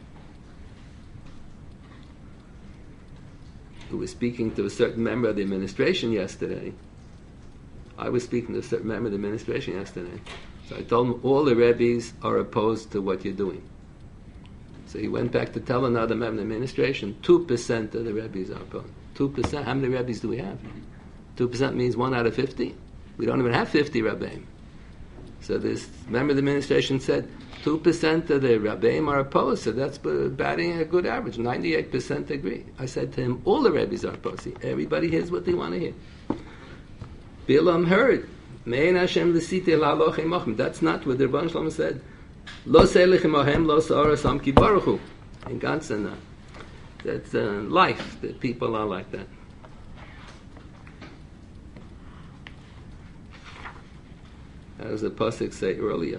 Who was speaking to a certain member of the administration yesterday. I was speaking to a certain member of the administration yesterday. So I told him all the Rebbes are opposed to what you're doing. So he went back to tell another member of the administration, 2% of the Rebbes are opposed. 2%? How many Rebbes do we have? 2% means 1 out of 50. We don't even have 50 Rabbeim. So this member of the administration said, 2% of the Rabbeim are opposed, so that's batting a good average. 98% agree. I said to him, all the Rebbes are opposed. See, everybody hears what they want to hear. Bilam heard, Me'en Hashem l'siti la'aloch imochem. That's not what the Rebbeinu Shalom said. Lo selich imohem, lo sa'ara samki baruchu. In Gansen, that's life, that people are like that. As the Pasuk say earlier.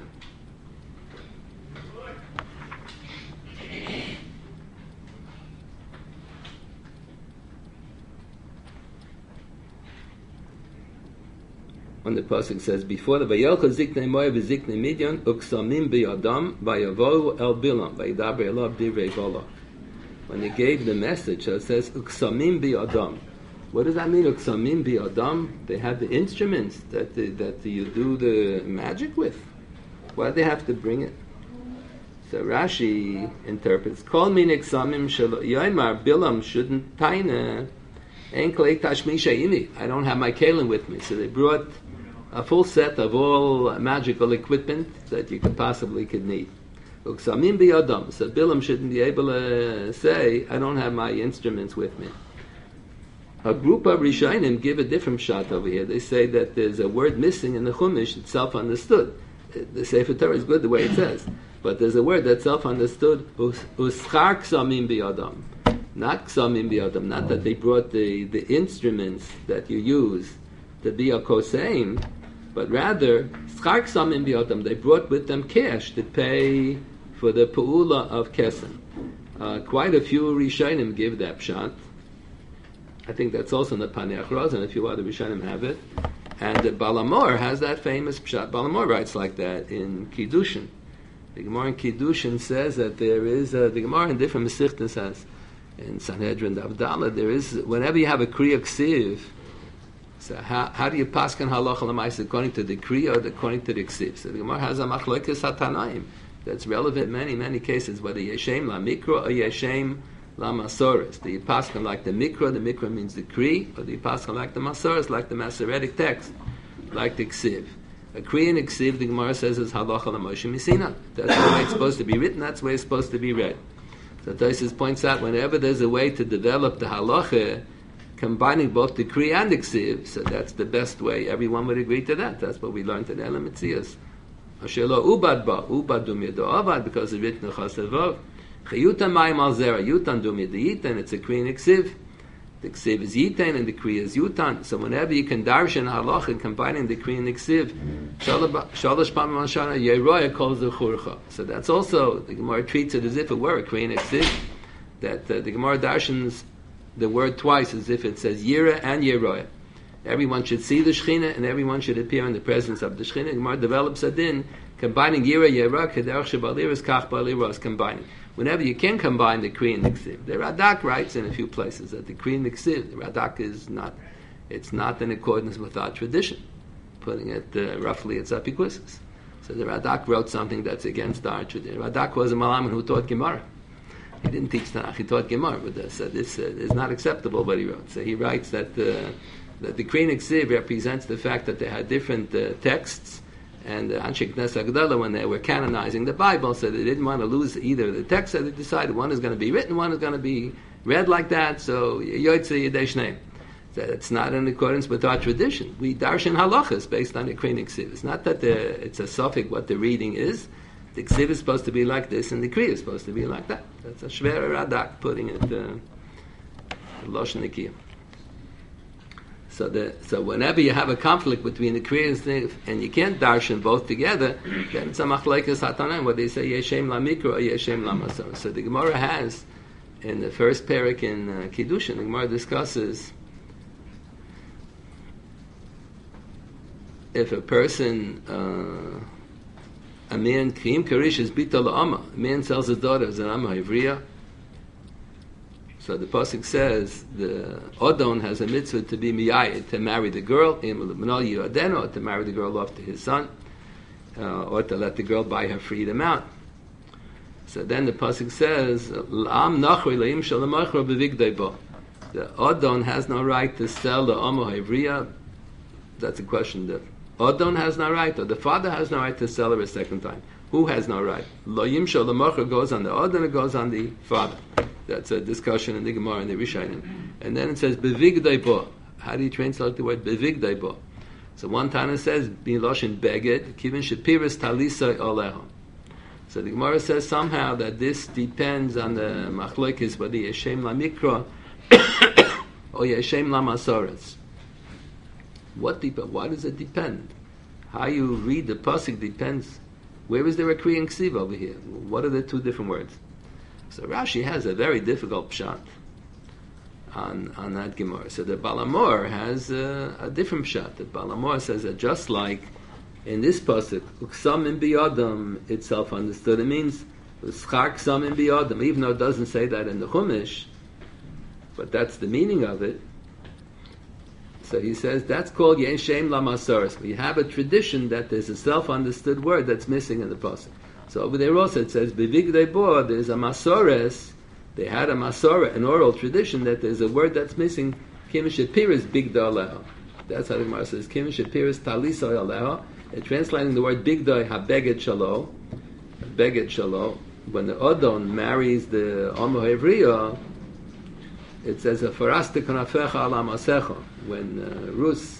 When the pasuk says, before the Vayelcha Ziknei Moav Ziknei Midian Uksamim B'Yadam Vayavohu El Bilam Vayidaber Elav Divrei Balak. When they gave the message, so it says Uksamim B'Yadam. What does that mean? Uksamim B'Yadam? They had the instruments that you do the magic with. Why do they have to bring it? So Rashi interprets, Kol Min Uksamim Shelo Yoimar Bilam shouldn't taina. I don't have my kalim with me. So they brought a full set of all magical equipment that you could need. Uksamim biyadam. So Bilam shouldn't be able to say, I don't have my instruments with me. A group of Rishonim give a different shot over here. They say that there's a word missing in the Chumash, it's self-understood. The Sefer Torah is good the way it says. But there's a word that's self-understood, uschar ksamim biyadam. Not ksamim biyadam, not that they brought the instruments that you use to be a koseim, but rather schar ksamim biyadam. They brought with them cash to pay for the pu'ula of kesem. Quite a few Rishonim give that pshat. I think that's also in the Paneach Raz, and a few other Rishonim have it. And the Balamor has that famous pshat. Balamor writes like that in Kiddushin. The Gemara in Kiddushin says that there is the Gemara in different Mesichtas says. In Sanhedrin Davdala, there is, whenever you have a Kriya Ksiv, so how do you paskin halacha l'maisa according to the Kriya or according to the Ksiv? So the Gemara has a machlokes hatanaim that's relevant in many cases, whether yeshem la mikra or yeshem la masoris. Do you paskin like the mikra means the Kriya, or do you paskin like the masoris, like the Masoretic text, like the Ksiv? A Kriya and a Ksiv, the Gemara says, is halacha l'moshe misina. That's the way it's supposed to be written, that's the way it's supposed to be read. So Tosfos points out, whenever there's a way to develop the halacha, combining both the Kriya and the Ksiv, so that's the best way. Everyone would agree to that. That's what we learned in Elam Mitzias. Ashelo ubad ba, ubad dum yedo avad, because it's written in Chasavov. Chayutan mayim al zera, yutan dum yedo, it's a Kriya and a Ksiv. The Ksiv is Yitain and the Kriya is Yutan. So whenever you can darshan halacha, combining the Kriya and the Ksiv, Shalosh Pamim Shana Yeroya calls the Churcha. So that's also, the Gemara treats it as if it were a Kriya and a Ksiv, that the Gemara darshans the word twice as if it says Yira and Yeroya. Everyone should see the Shechina and everyone should appear in the presence of the Shechina. The Gemara develops a din, combining Yira, Yera, Kederach Shabaliras, Kach Baliras, combining. Whenever you can combine the Kriya and the Ksiv. The Radak writes in a few places that the Kriya and the Ksiv, the Radak is not, it's not in accordance with our tradition. Putting it roughly, it's epiquismus. So the Radak wrote something that's against our tradition. Radak was a Malaman who taught Gemara. He didn't teach Tanakh, he taught Gemara, but this is not acceptable what he wrote. So he writes that the Kriya and Ksiv represents the fact that they had different texts, and Anshe Knesset Agdala, when they were canonizing the Bible, so they didn't want to lose either the text, so they decided one is going to be written, one is going to be read like that, so Yoitze Yidei Shneim. So it's not in accordance with our tradition. We darshan halachas based on the Kriya and Ksiv. It's not that it's a suffix what the reading is. The Ksiv is supposed to be like this, and the Kriya is supposed to be like that. That's a Shver Radak putting it Loshen Nikiyah. So whenever you have a conflict between the Kriya and Ksiv, and you can't darshan both together, then it's a machlekes hatanan, where they say Yeshem la mikra or Yeshem la masor. So the Gemara has in the first parak in Kiddushin, the Gemara discusses if a person, a man, Kriyim Karish is Bita La'ama, a man sells his daughter as an Amma Ivriya. So the pasuk says the Odon has a mitzvah to be miyayid, to marry the girl, or to marry the girl off to his son, or to let the girl buy her freedom out. So then the pasuk says, "L'am nachri leim shalamachro bevigdei bo." The Odon has no right to sell the Amma Ivriya. That's a question. The Odon has no right, or the father has no right to sell her a second time. Who has no right? Lo yimshal l'machro goes on the Odon, it goes on the father. That's a discussion in the Gemara and the Rishonim. And then it says bevigdei bo. How do you translate the word bevigdei bo? So one Tana says biloshin beged kivin shapiris talisai oleho. So the Gemara says somehow that this depends on the machlokes whether yeshem la mikra or yeshem la masoras. Why does it depend? How you read the pasuk depends. Where is there a kriying ksiv over here? What are the two different words? So Rashi has a very difficult pshat on that Gemara. So the Balamor has a different pshat. The Balamor says that just like in this pasuk, uksamim biyadam, it's self-understood. It means uschar ksamim biyadam, even though it doesn't say that in the Chumash, but that's the meaning of it. So he says that's called Yen Shem La Masoros. We have a tradition that there's a self-understood word that's missing in the pasuk. So over there also it says Bevigdei bo, there's a Masores. They had a Masora, an oral tradition that there's a word that's missing. Kim Shapiris Bigda Aleho. That's how the Gemara says Kim Shapiris Taliso Aleho. They're translating the word Bigdoi Habeged Shalo. Beged Shalo. When the Odon marries the Omo Hevriya, it says a Farasta Kanafecha Ala Masecha. When Rus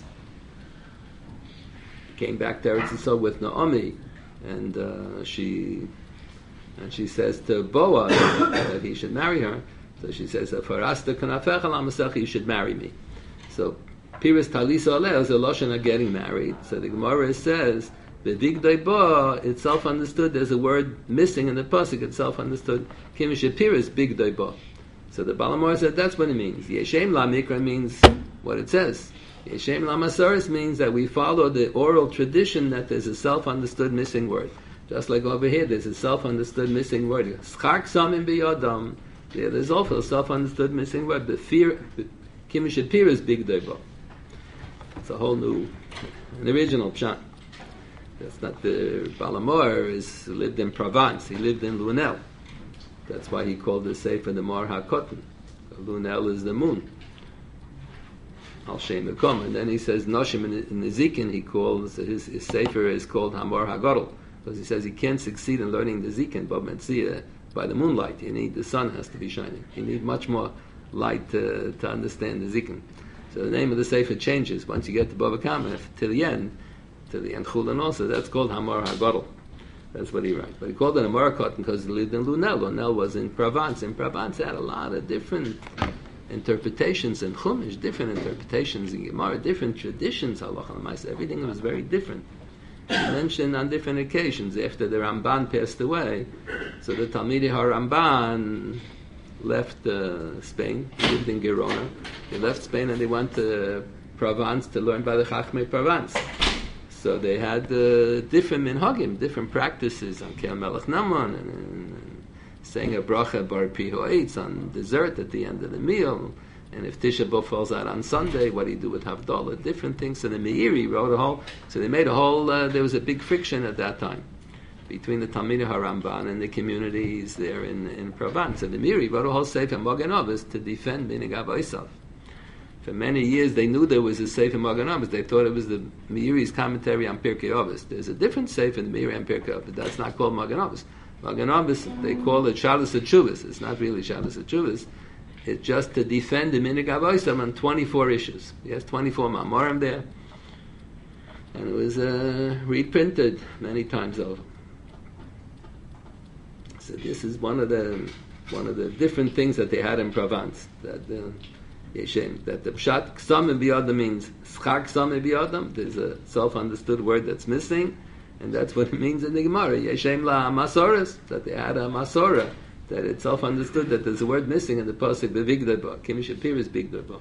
came back to Eretz Yisrael with Naomi, and she says to Boaz that he should marry her. So she says, "Farasta kanafecha lamasecha, you should marry me." So Piris Talisa Aleh is a lashon of getting married. So the Gemara says, "Bevigdei ba," it's self-understood. There's a word missing in the pasuk. It's self-understood. Kimishe Piris Bigdei ba. So the Balamor said that's what it means. Yeshem la mikra means what it says. Yeshem la masoris means that we follow the oral tradition that there's a self-understood missing word. Just like over here, there's a self-understood missing word. Schar ksamim biyadam. Yeah, there's also a self-understood missing word. The fear, kimishapir is big debo. It's a whole new, an original pshat. That's not the Balamor. Lived in Provence. He lived in Lunel. That's why he called the sefer the Mar HaKotan. Lunel is the moon. Al Shem Mekom. And then he says Noshim in the Zikin. He calls his sefer is called Hamor HaGadol, because he says he can't succeed in learning the Zikin but Metzia by the moonlight. You need the sun has to be shining. You need much more light to understand the Zikin. So the name of the sefer changes once you get to Bava Kama till the end Chulan also. That's called Hamor HaGadol. That's what he writes. But he called it a Morakotan because he lived in Lunel. Lunel was in Provence. In Provence, had a lot of different interpretations in Chumash, different interpretations in Gemara, different traditions, halacha l'maaseh. Everything was very different. He mentioned on different occasions after the Ramban passed away. So the Talmidei HaRamban left Spain. He lived in Girona. They left Spain and they went to Provence to learn by the Chachmei Provence. So they had different minhagim, different practices on Kel Melech Naman and saying a bracha bar pi ha'etz on dessert at the end of the meal. And if Tisha B'Av falls out on Sunday, what do you do with Havdalah? Different things. So the Meiri wrote a whole. So they made a whole. There was a big friction at that time between the Talmidei HaRamban and the communities there in Provence. So the Meiri wrote a whole sefer Magen Avos to defend Minig Avosov. For many years, they knew there was a sefer Magen Avos. They thought it was the Meiri's commentary on Pirkei Avos. There's a different sefer in the Meiri on Pirkei Avos, but that's not called Magen Avos. Magen Avos, they call it Shalos HaTshuvos. It's not really Shalos HaTshuvos. It's just to defend the Minig Avosov on 24 issues. He has 24 Ma'amorim there. And it was reprinted many times over. So this is one of the different things that they had in Provence. That the pshat ksamim biyadam means schar ksamim biyadam. There's a self-understood word that's missing, and that's what it means in the Gemara. Yeshem la masoras, that they had a masora that it's self-understood that there's a word missing in the pasuk bevigdaba. Kimish apir is bigdaba.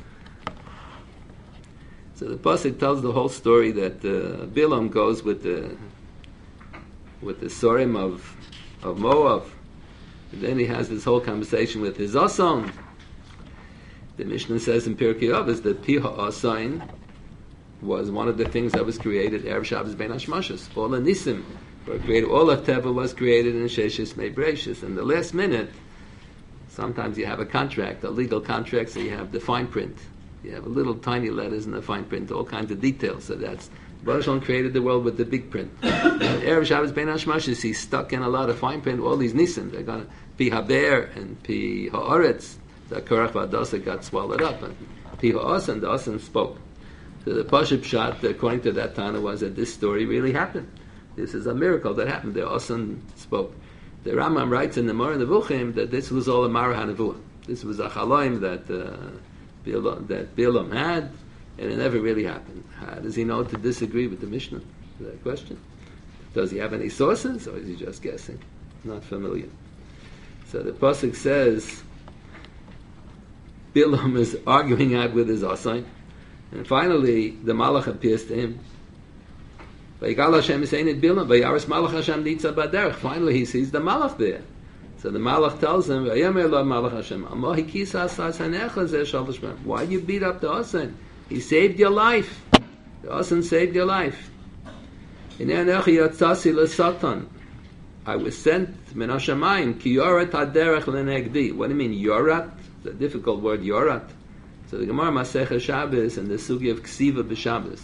So the pasuk tells the whole story that Bilam goes with the Sorim of Moab. And then he has this whole conversation with his Asan. The Mishnah says in Pirkei Avos that Piha Asan was one of the things that was created Erev Shabbos Ben Hashmashos. All the Nisim were created. All of Teva was created in Sheshis Mei Bereshis. In the last minute, sometimes you have a contract, a legal contract, so you have the fine print. You have a little tiny letters in the fine print, all kinds of details. So that's Baruch Shalom created the world with the big print. Erev Shabbos Ben Hashmashos, he's stuck in a lot of fine print. All these Nisim, they're going to Pi Haber and Pi Haaretz. The Korach V'Adasa got swallowed up, and Pi Ha'asan, the Asan spoke. So the Pashup Pshat, according to that Tana, was that this story really happened. This is a miracle that happened. The Asan spoke. The Rambam writes in the Moreh Nevuchim that this was all a Marah HaNevuah. This was a Chaloim that Bilam had, and it never really happened. How does he know to disagree with the Mishnah? That question. Does he have any sources, or is he just guessing? Not familiar. So the pasuk says Bilam is arguing out with his Asan, and finally the Malach appears to him. Finally he sees the Malach there. So the Malach tells him, why do you beat up the Asan? He saved your life. The Asan saved your life. I was sent min hashamayim ki yorat haderech lenegdi. What do you mean yorat? It's a difficult word, yorat. So the Gemara Masechah Shabbos and the sugi of Ksiva b'Shabbos.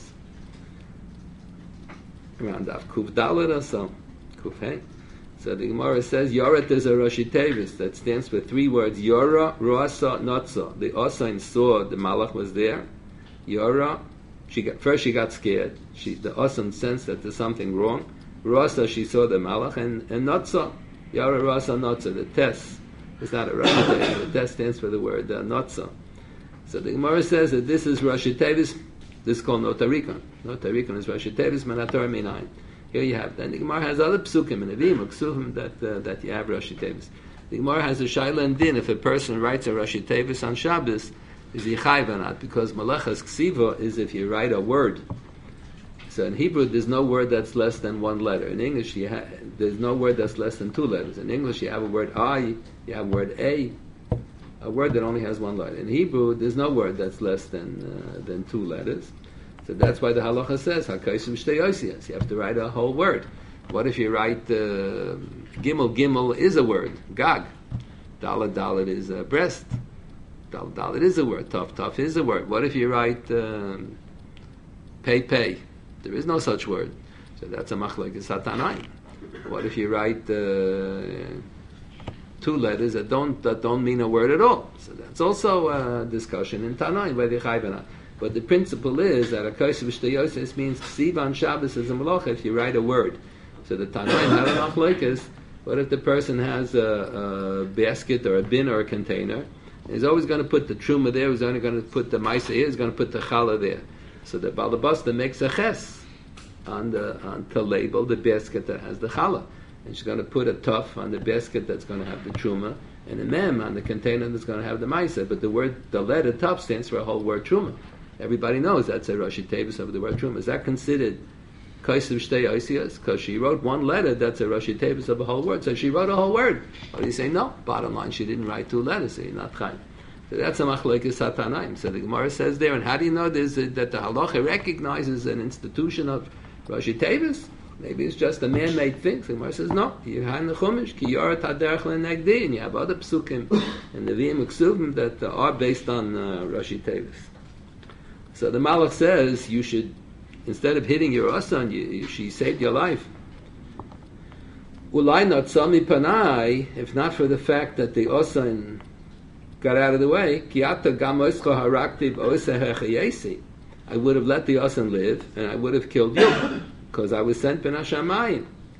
Around Daf Kuf Dalet or so. Kuf Hey. So the Gemara says yorat is a Rashi Tevis that stands for three words: Yora, Roasa, Notza. The Asan saw the Malach was there. Yora, she got scared. The Asan sensed that there's something wrong. Rasa, she saw the Malach, and Notza, Yara Rasa Notza, the Tes. It's not a Rashi Tevis. The Tes stands for the word Notza. So the Gemara says that this is Rashi Tevis. This is called Notarikon. Notarikon is Rashi Tevis, Manator Minayin. Here you have. Then the Gemara has other psukim and avim or ksuvim that you have Rashi Tevis. The Gemara has a shaila and din. If a person writes a Rashi Tevis on Shabbos, is he chayv or not? Because Malachas Ksiva is if you write a word. So in Hebrew, there's no word that's less than one letter. In English, there's no word that's less than two letters. In English, you have a word I, you have a word a word that only has one letter. In Hebrew, there's no word that's less than two letters. So that's why the halacha says hakaisim shtei osiyas. You have to write a whole word. What if you write gimel? Gimel is a word. Gag. Dalet. Dalet is a breast. Dalet is a word. Taf is a word. What if you write pay? There is no such word. So that's a machlekes hatanaim. What if you write two letters that don't mean a word at all? So that's also a discussion in Tanaim whether chayv or not. But the principle is that a kaisav shteyoses means ksiva on Shabbos is a malacha if you write a word. So the Tanaim have a machlekes. What if the person has a basket or a bin or a container? He's always going to put the truma there. He's only going to put the maisa here. He's going to put the challah there. So the balabasta makes a ches to label the basket that has the challah, and she's going to put a tuf on the basket that's going to have the truma, and a mem on the container that's going to have the maisa. But the letter tuf stands for a whole word truma. Everybody knows that's a Rashi Tevis of the word truma. Is that considered kaisav shtei osiyas? Because she wrote one letter, that's a Rashi Tevis of a whole word. So she wrote a whole word. Or do you say no? Bottom line, she didn't write two letters, so you're not chayv. So that's a machlekes hatanaim. So the Gemara says there, and how do you know this, that the halacha recognizes an institution of Rashi Tevis? Maybe it's just a man-made thing. So the Gemara says no. You have in the Chumash ki yorat haderech lenegdi, and you have other psukim and neviim uksuvim that are based on Rashi Tevis. So the Malach says you should, instead of hitting your asan, she saved your life. Ulai not sami panai, if not for the fact that the asan got out of the way, I would have let the asan live, and I would have killed you, because I was sent ben hashamayim.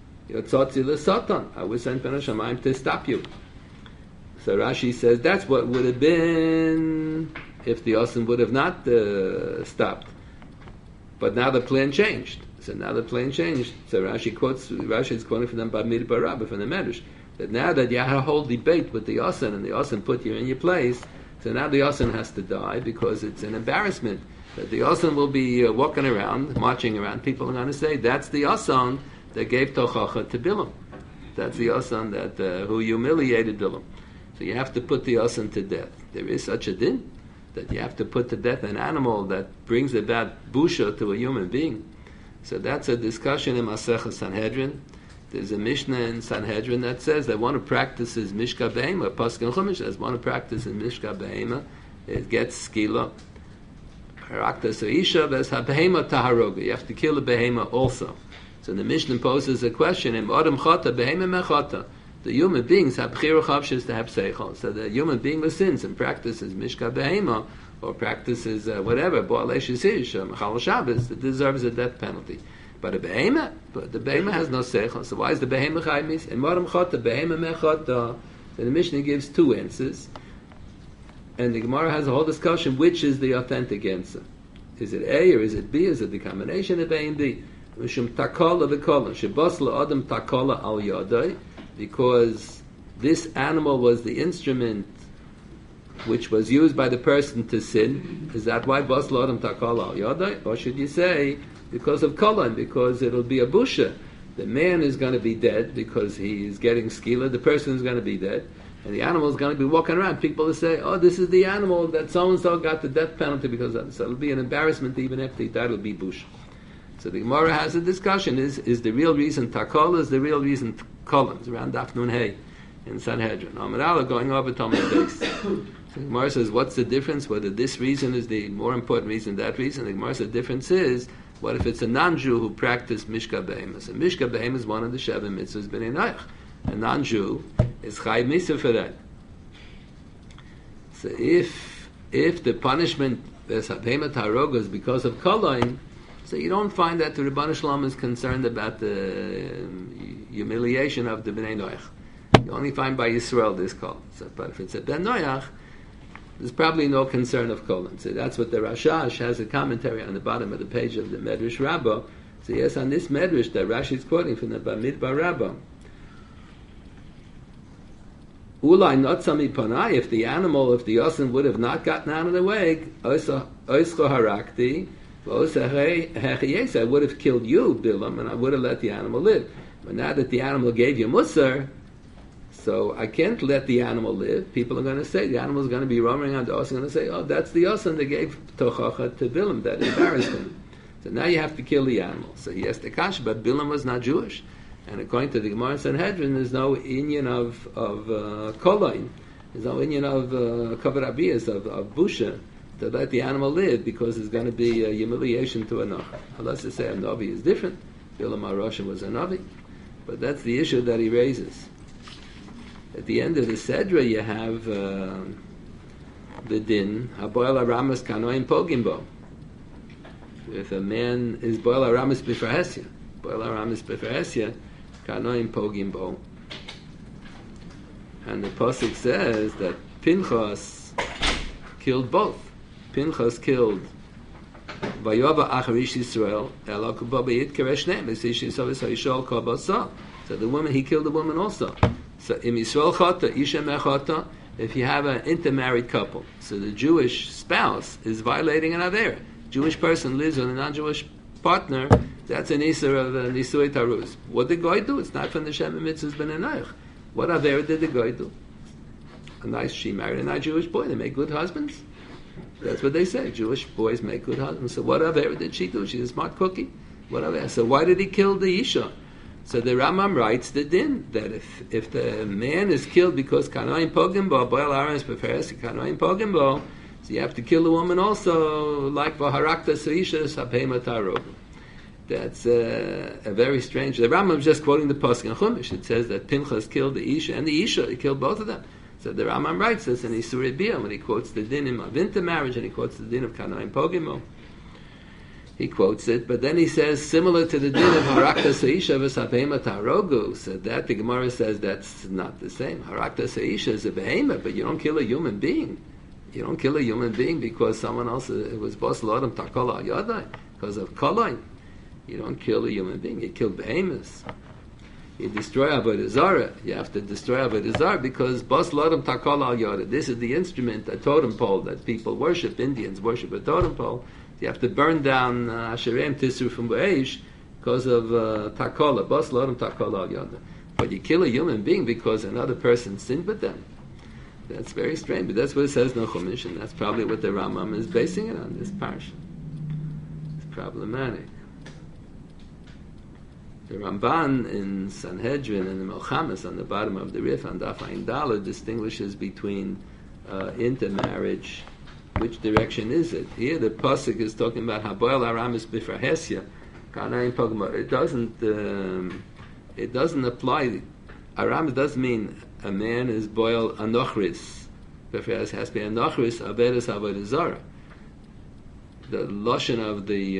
I was sent ben hashamayim to stop you. So Rashi says that's what would have been if the asan would have not stopped. But now the plan changed. So now the plane changed. So Rashi is quoting from them by Midbar Rabbah from the Medrash, that now that you had a whole debate with the Yosan, and the Yosan put you in your place, so now the Yosan has to die because it's an embarrassment. That the Yosan will be walking around, marching around. People are going to say, that's the Yosan that gave Tochacha to Bilam. That's the Yosan that who humiliated Bilam. So you have to put the Yosan to death. There is such a din that you have to put to death an animal that brings about busha to a human being. So that's a discussion in Masechah Sanhedrin. There's a Mishnah in Sanhedrin that says that one who practices Mishka Behema, Paskin Chumash says one who practices Mishka Behema, it gets skila. Harakta Seisha ves HaBehema Taharoga. You have to kill a Behema also. So the Mishnah poses a question, Im Adam Chata Behema Mechata. The human beings have Bchira Chavshis to have Seichel. So the human being with sins and practices Mishka Behema, or practices whatever, Bo'alei Shisish, Mechal Shabbos, that deserves a death penalty. But the behema has no seichel. So why is the behema chaymis? In Maram Chata, behema mechata. So the Mishnah gives two answers, and the Gemara has a whole discussion which is the authentic answer. Is it A or is it B? Is it the combination of A and B? Mishum takala v'kola shebasla adam takala al yadai, because this animal was the instrument which was used by the person to sin. Is that why basla adam takala al yadai? Or should you say because of kolan, because it'll be a busha? The man is going to be dead because he is getting skila. The person is going to be dead, and the animal is going to be walking around. People will say, "Oh, this is the animal that so and so got the death penalty because of." So it'll be an embarrassment even after he died. It'll be busha. So the Gemara has a discussion: is the real reason takala? Is the real reason kolan? It's around Daf Nun Hey in Sanhedrin. Amar Allah going over Talmud base. The Gemara says, what's the difference? Whether this reason is the more important reason, that reason. The Gemara says the difference is, what if it's a non-Jew who practiced Mishka Behemoth? And Mishka Behemoth is one of the Sheva Mitzvahs B'nai Noach. A non-Jew is Chai Mitzvah for that. So if the punishment there's Behemoth Haroga is because of Kolain, so you don't find that the Rebbeinu Shalom is concerned about the humiliation of the B'nai Noach. You only find by Yisrael this call. So, but if it's a Ben Noach, there's probably no concern of Kolan. So that's what the Rashash has a commentary on the bottom of the page of the Medrash Rabbah. So yes, on this Medrash that Rashi is quoting from the Bamidbar Rabbah. Ulai not sami panai, if the Yosin would have not gotten out of the way, oischo harakti, I would have killed you, Bilam, and I would have let the animal live. But now that the animal gave you Musar, so I can't let the animal live. People are going to say, the animal is going to be roaming around the Yosin, going to say, oh, that's the Yosin that gave Tochacha to Bilam, that embarrassed him. So now you have to kill the animal. So he has to kash, but Bilam was not Jewish. And according to the Gemara in Sanhedrin, there's no inyan of kolain. There's no inyan of kavod abiyas, of busha, to let the animal live, because there's going to be a humiliation to a Noach. Unless they say a Navi is different. Bilam HaRasha was a Navi. But that's the issue that he raises. At the end of the Sedra, you have the din, haboel haramas kanoim pogimbo. If a man is boel haramas b'farhesia, boel haramas b'farhesia, kanoim pogimbo. And the pasuk says that Pinchas killed both. Pinchas killed Vayova Acharish Yisrael Elakuba Beit Kereshnem. So the woman, he killed the woman also. So in Yisrael Chata, Isha Mechata, if you have an intermarried couple, so the Jewish spouse is violating an Avera. Jewish person lives with a non-Jewish partner, that's an Isser of Nisui Taruz. What did Goy do? It's not from the Shem Mitzvahs B'nai Noach. What Avera did the Goy do? She married a non-Jewish boy. They make good husbands. That's what they say. Jewish boys make good husbands. So what Avera did she do? She's a smart cookie. What Avera? So why did he kill the Isha? So the Rambam writes the din that if the man is killed because Kanoim Pogimbo, Boel Aron is preferred Kanoim Pogimbo, so you have to kill the woman also, like Vaharakta Seisha Sapema Tarog. That's a very strange. The Rambam is just quoting the Pasuk in Chumash. It says that Pinchas killed the Isha and the Isha. He killed both of them. So the Rambam writes this in Isurei Bia when he quotes the din in Mavinta marriage and he quotes the din of Kanoim Pogimbo. He quotes it, but then he says, similar to the din of Harakta Seisha v'Sapema Tarogu, so that the Gemara says that's not the same. Harakta Seisha is a behemoth, but you don't kill a human being. You don't kill a human being because someone else was Bos Lodam Takola Yadai, because of Kolain. You don't kill a human being. You kill behemoths. You destroy Avodah Zarah. You have to destroy Avodah Zarah because Bas Lodam Takol Al Yoda. This is the instrument, a totem pole that people worship. Indians worship a totem pole. You have to burn down Asherem Tisru from Be'esh because of Takola. Bas Lodam Takol Al Yoda. But you kill a human being because another person sinned with them. That's very strange. But that's what it says in the Chumash, and that's probably what the Rambam is basing it on, this parsha. It's problematic. The Ramban in Sanhedrin and the Melchamas on the bottom of the Rif on Daf Ayin Daled distinguishes between intermarriage. Which direction is it? Here the pasuk is talking about Haboel Aramis Bifrahesya. It doesn't apply. Aramis doesn't mean a man is boil anochris. Bifrahesya has to be anochris avedas avodah zarah. The lashon of the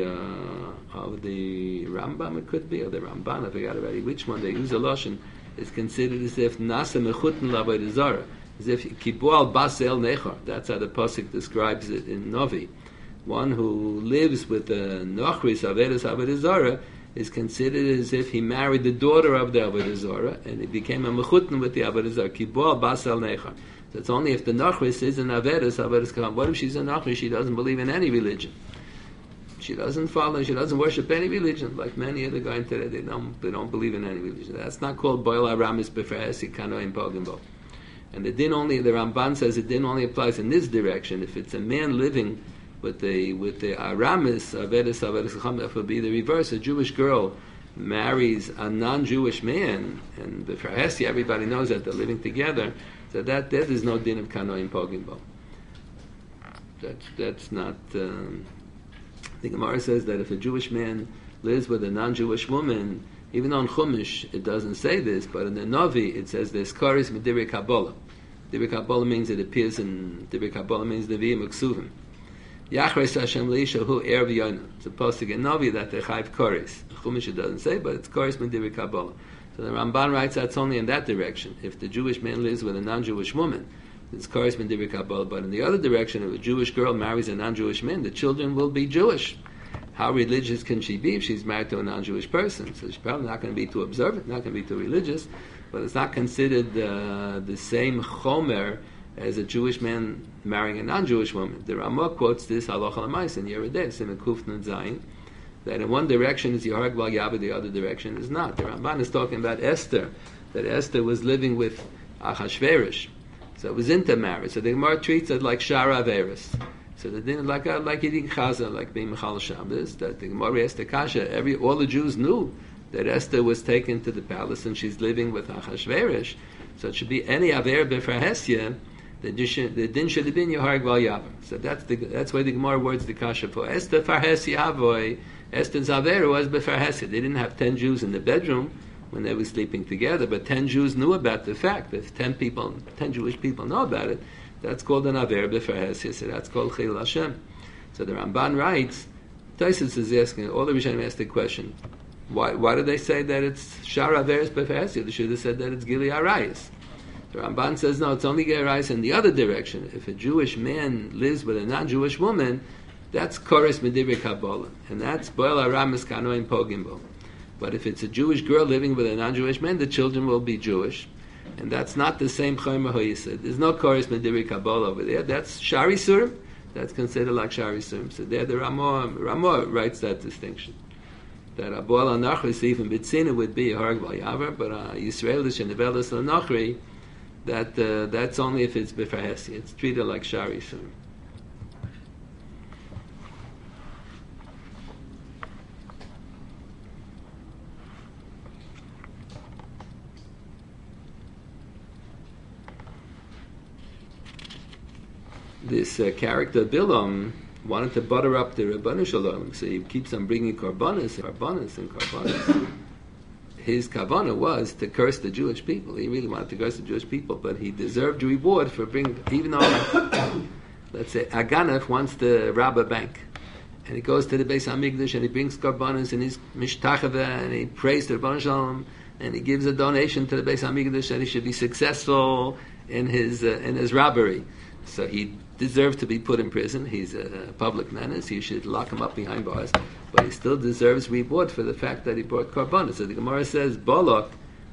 Rambam, it could be, or the Ramban, I forgot already which one they use. A lashon is considered as if nasa mechuten l'avodah zarah, as if kibual basel nechor. That's how the pasuk describes it in Novi. One who lives with the nochris avodah zarah is considered as if he married the daughter of the avodah zarah, and he became a mechuten with the avodah zarah. Kibual basel nechor. So it's only if the Nachris is an Averis Kam. What if she's a Nachris? She doesn't believe in any religion. She doesn't follow, she doesn't worship any religion, like many other guys today. They don't believe in any religion. That's not called Boil Aramis Befrahesi Kanoim Pogimbo. And the Ramban says it only applies in this direction. If it's a man living with the Aramis Averis Kam, it would be the reverse. A Jewish girl marries a non-Jewish man, and Befrahesi, everybody knows that they're living together. So that is no din of Kanoim Pogimbo. That's not. The Gemara says that if a Jewish man lives with a non-Jewish woman, even on Chumash it doesn't say this, but in the Novi it says there's karis medibri Kabbalah. Dibri Kabbalah means it appears in Dibri Kabbalah means Nevi'im Uksuvim. Yachres Hashem Leishahu Erev Yonah. It's supposed to get Novi that they chayv karis. Chumash it doesn't say, but it's karis medibri Kabbalah. So the Ramban writes that's only in that direction. If the Jewish man lives with a non-Jewish woman, it's karis medibri Kabbalah. But in the other direction, if a Jewish girl marries a non-Jewish man, the children will be Jewish. How religious can she be if she's married to a non-Jewish person? So she's probably not going to be too observant, not going to be too religious, but it's not considered the same chomer as a Jewish man marrying a non-Jewish woman. The Ramah quotes this halacha l'mais in Yeridei, Siman Kuf Nun Zayin, that in one direction is Yehareg Val Yabed, the other direction is not. The Ramban is talking about Esther, that Esther was living with Achashverosh, so it was intermarriage. So the Gemara treats it like Shara Averis. So the din like eating chaza, like being Mechal Shabbos, that the Gemara asked the Kasha, all the Jews knew that Esther was taken to the palace and she's living with Achashverosh, so it should be any Aver Befrahesya, the din should have been Yehareg Val Yabed. So that's why the Gemara words the Kasha for Esther Farhesi Avoy. Esther's Aver was Befrahesya. They didn't have 10 Jews in the bedroom when they were sleeping together, but 10 Jews knew about the fact. If 10 Jewish people know about it, that's called an Aver Befrahesya. So that's called Chil Hashem. So the Ramban writes, Taisus is asking, all the Rishonim asked the question, why do they say that it's Shar Averis Befrahesya? They should have said that it's Gili Arayis. The Ramban says, no, it's only Gili Arayis in the other direction. If a Jewish man lives with a non-Jewish woman, that's Koris Medibri Kabbalah, and that's Boel Aramis Kanoim Pogimbo. But if it's a Jewish girl living with a non-Jewish man, the children will be Jewish, and that's not the same Chomer Hoyised. There's no Koris Medibri Kabbalah over there. That's Shari Surim. That's considered like Shari Surim. So there, the Ramah writes that distinction. That Aboel Anachris even Bitzina would be Harag Val Yaver, but Yisraelish and Nevelis Anachri, that's only if it's Befrahesi. It's treated like Shari Surim. This character Bilam wanted to butter up the Rabbanu Shalom, so he keeps on bringing korbanos. His kavanah was to curse the Jewish people. He really wanted to curse the Jewish people, but he deserved reward for bringing, even though, let's say, a Ganef wants to rob a bank, and he goes to the Beis HaMikdash and he brings korbanos and he's mishtachava and he prays to Rabbanu Shalom and he gives a donation to the Beis HaMikdash that he should be successful in his robbery. So he deserves to be put in prison. He's a public menace. You should lock him up behind bars. but he still deserves reward for the fact that he brought karbanos. So the Gemara says Balak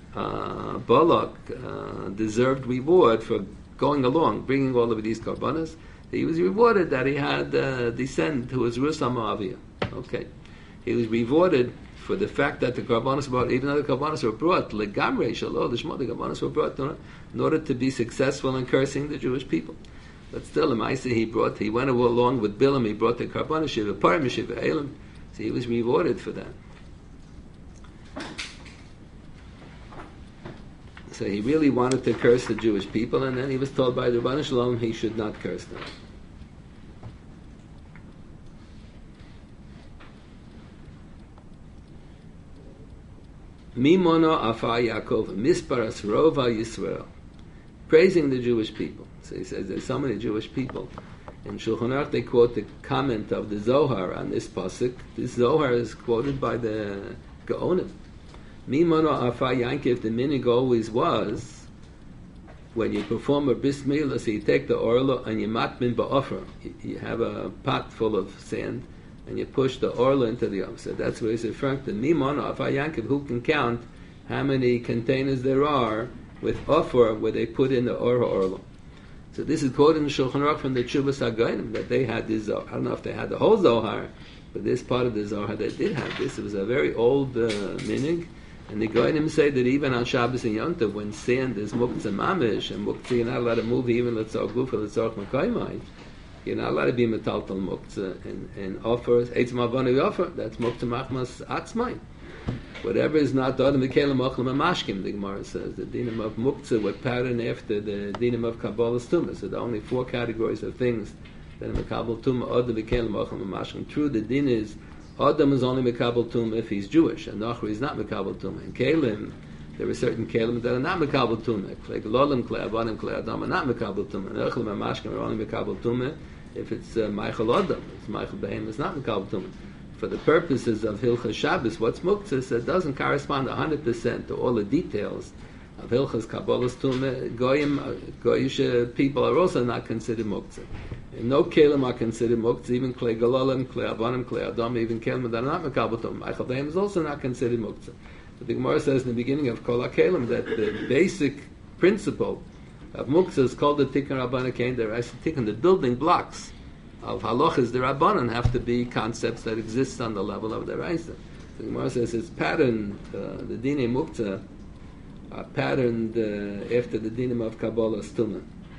deserved reward for going along, bringing all of these karbanos. He was rewarded that he had a descendant who was Rusam Avia. Okay, he was rewarded for the fact that the karbanos brought, even though the karbanos were brought, legamrei shalo l'shmo, the karbanos were brought in order to be successful in cursing the Jewish people. But still, the Maisa he went along with Bilam. He brought the karbanos shiva parim shiva elam. So he was rewarded for that. So he really wanted to curse the Jewish people, and then he was told by the Rebbeinu Shalom he should not curse them. Mimono afa Yaakov misparas rova Yisrael, praising the Jewish people. So he says there's so many Jewish people. In Shulchan Aruch they quote the comment of the Zohar on this pasuk. This Zohar is quoted by the Gaonim. Mimono afa Yankiv, the minig always was, when you perform a bris milah, so you take the orlo and you matmin ba'ofra. You have a pot full of sand, and you push the orlo into the oven. So that's what he's referring to. Mimono afa Yankiv, who can count how many containers there are with offer where they put in the orlo. So this is quoted in Shulchan Aruch from the Tshuvas HaGoyim, that they had this Zohar. I don't know if they had the whole Zohar, but this part of the Zohar, they did have this. It was a very old minig. And the Goyim say that even on Shabbos and Yom Tov, when sand is muktzah mamish, and muktzah, you're not allowed to move even l'tzor gufa, l'tzor makaymai, you're not allowed to be metaltal muktzah, and offers, eitzim avanu offer, that's muktzah machmas atzmai. Whatever is not the adam v'kelim ochlam amashkim, the Gemara says, the dinim of muktzah were patterned after the dinim of kabbalas tumah. So the only 4 categories of things that are mekabel tumah, adam v'kelim ochlam amashkim. True, the din is Adam is only Mekabel Tumah if he's Jewish, and Nachri is not Mekabel Tumah. In Kalim, there are certain Kalim that are not Mekabel Tumah. Klei Gololim, Klei Avanim, Klei Adam are not Mekabel Tumah. And Echel Mamashkim are only Mekabel Tumah if it's Michael Adam. It's Michael Behem is not Mekabel Tumah. For the purposes of Hilchas Shabbos, what's Muktzah, it doesn't correspond 100% to all the details of Hilchas Kabbalas Tumah. Goyish people are also not considered Muktzah. And no kelim are considered muktzah, even klei galolim, klei avanim, klei adam, even kelim that are not mekabel tumah. Michael Behem is also not considered muktzah. But the Gemara says in the beginning of Kol HaKelim that the basic principle of muktzah is called the tikkun rabbanan kain deraisa tikkun. The building blocks of halachas derabanan have to be concepts that exist on the level of deraisa. The Gemara says it's patterned, the dinim muktzah are patterned after the dinim of kabbalas tumah.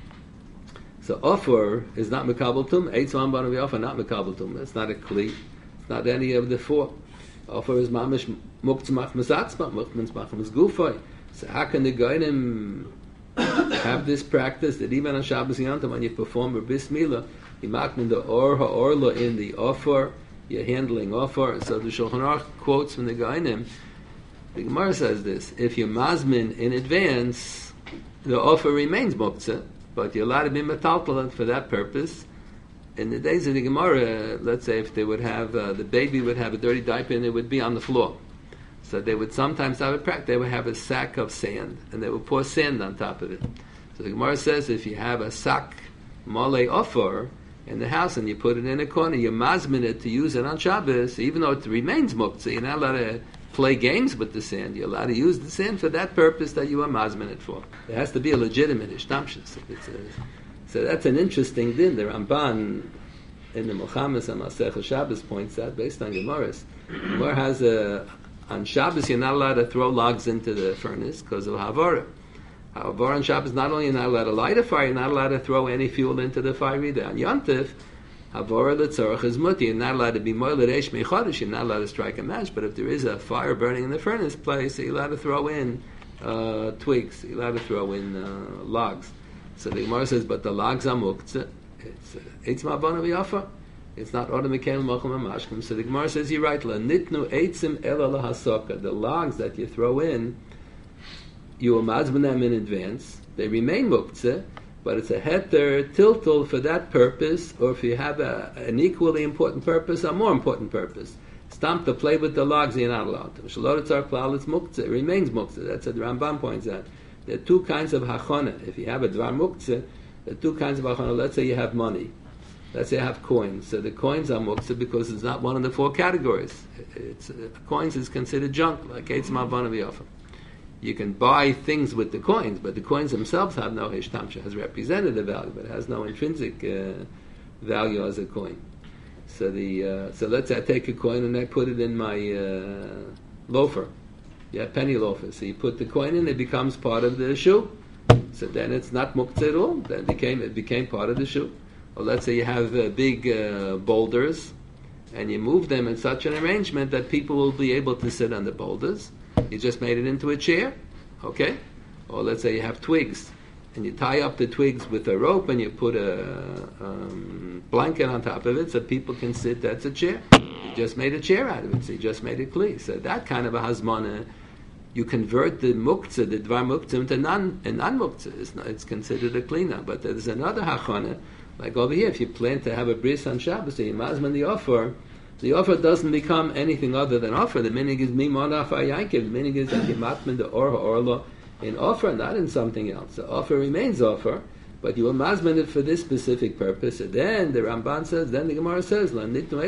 So offer is not mekabel tum. Eitzman banavi offer not mekabel tum. It's not a kli. It's not any of the 4. Offer is mamish muktzah machmas atzma, muktzah machmas gufay. So how can the Goyim have this practice that even on Shabbos and Yom Tov when you perform a bris milah, you makmin the orla in the offer, you're handling offer. So the Shulchan Aruch quotes from the Goyim. The Gemara says this: if you mazmin in advance, the offer remains muktzah, but you're allowed to be metaltal for that purpose. In the days of the Gemara, let's say if they would have, the baby would have a dirty diaper and it would be on the floor. So they would sometimes have a practice, they would have a sack of sand, and they would pour sand on top of it. So the Gemara says if you have a sack, mole offer, in the house and you put it in a corner, you mazmin it to use it on Shabbos, even though it remains muktzah, you're not allowed to play games with the sand. You're allowed to use the sand for that purpose that you are mazmin it for. There has to be a legitimate ishtamshus. So that's an interesting din. The Ramban in the Milchamas and Masechah Shabbos points out, based on Gemaras, Gemara has on Shabbos you're not allowed to throw logs into the furnace because of Havara. Havara on Shabbos, not only you're not allowed to light a fire, you're not allowed to throw any fuel into the fire either. On Yom Tov, Havara l'tzorach is muti. You're not allowed to be moiled eish mechodesh. You're not allowed to strike a match. But if there is a fire burning in the furnace place, you're allowed to throw in twigs. You're allowed to throw in logs. So the Gemara says, but the logs are muktzah. It's ma'abana v'yafa. It's not order mekel macham amashkim. So the Gemara says, you're right. La nitnu eitzim ela lahasoka. The logs that you throw in, you amazban them in advance. They remain muktzah. But it's a heter tiltul for that purpose, or if you have an equally important purpose, a more important purpose. Stamp to play with the logs, you're not allowed to. Shalotzar klal, it's muktzah. It remains muktzah. That's what the Rambam points out. There are 2 kinds of hachana. If you have a dvar muktzah, there are 2 kinds of hachana. Let's say you have money. let's say I have coins. So the coins are muktzah because it's not one of the four categories. Coins is considered junk, like Eitz Ma'avana V'Yofa. You can buy things with the coins, but the coins themselves have no hishtamsha, has representative value, but it has no intrinsic value as a coin. So so let's say I take a coin and I put it in my loafer. Yeah, penny loafer. So you put the coin in, it becomes part of the shoe. So then it's not muktzah at all. Then it became part of the shoe. Or let's say you have big boulders, and you move them in such an arrangement that people will be able to sit on the boulders. You just made it into a chair, okay? Or let's say you have twigs, and you tie up the twigs with a rope, and you put a blanket on top of it so people can sit. That's a chair. You just made a chair out of it, so you just made it kli. So that kind of a hazmana, you convert the muktzah, the dvar muktzah, into non-muktzah. It's considered a kli now. But there's another hachana, like over here, if you plan to have a bris on Shabbos, so you mazman the offer doesn't become anything other than offer. The minig is mimon afar yankiv. The minig is that you matman the orla in offer, not in something else. The offer remains offer, but you will mazman it for this specific purpose. And then the Ramban says, then the Gemara says, the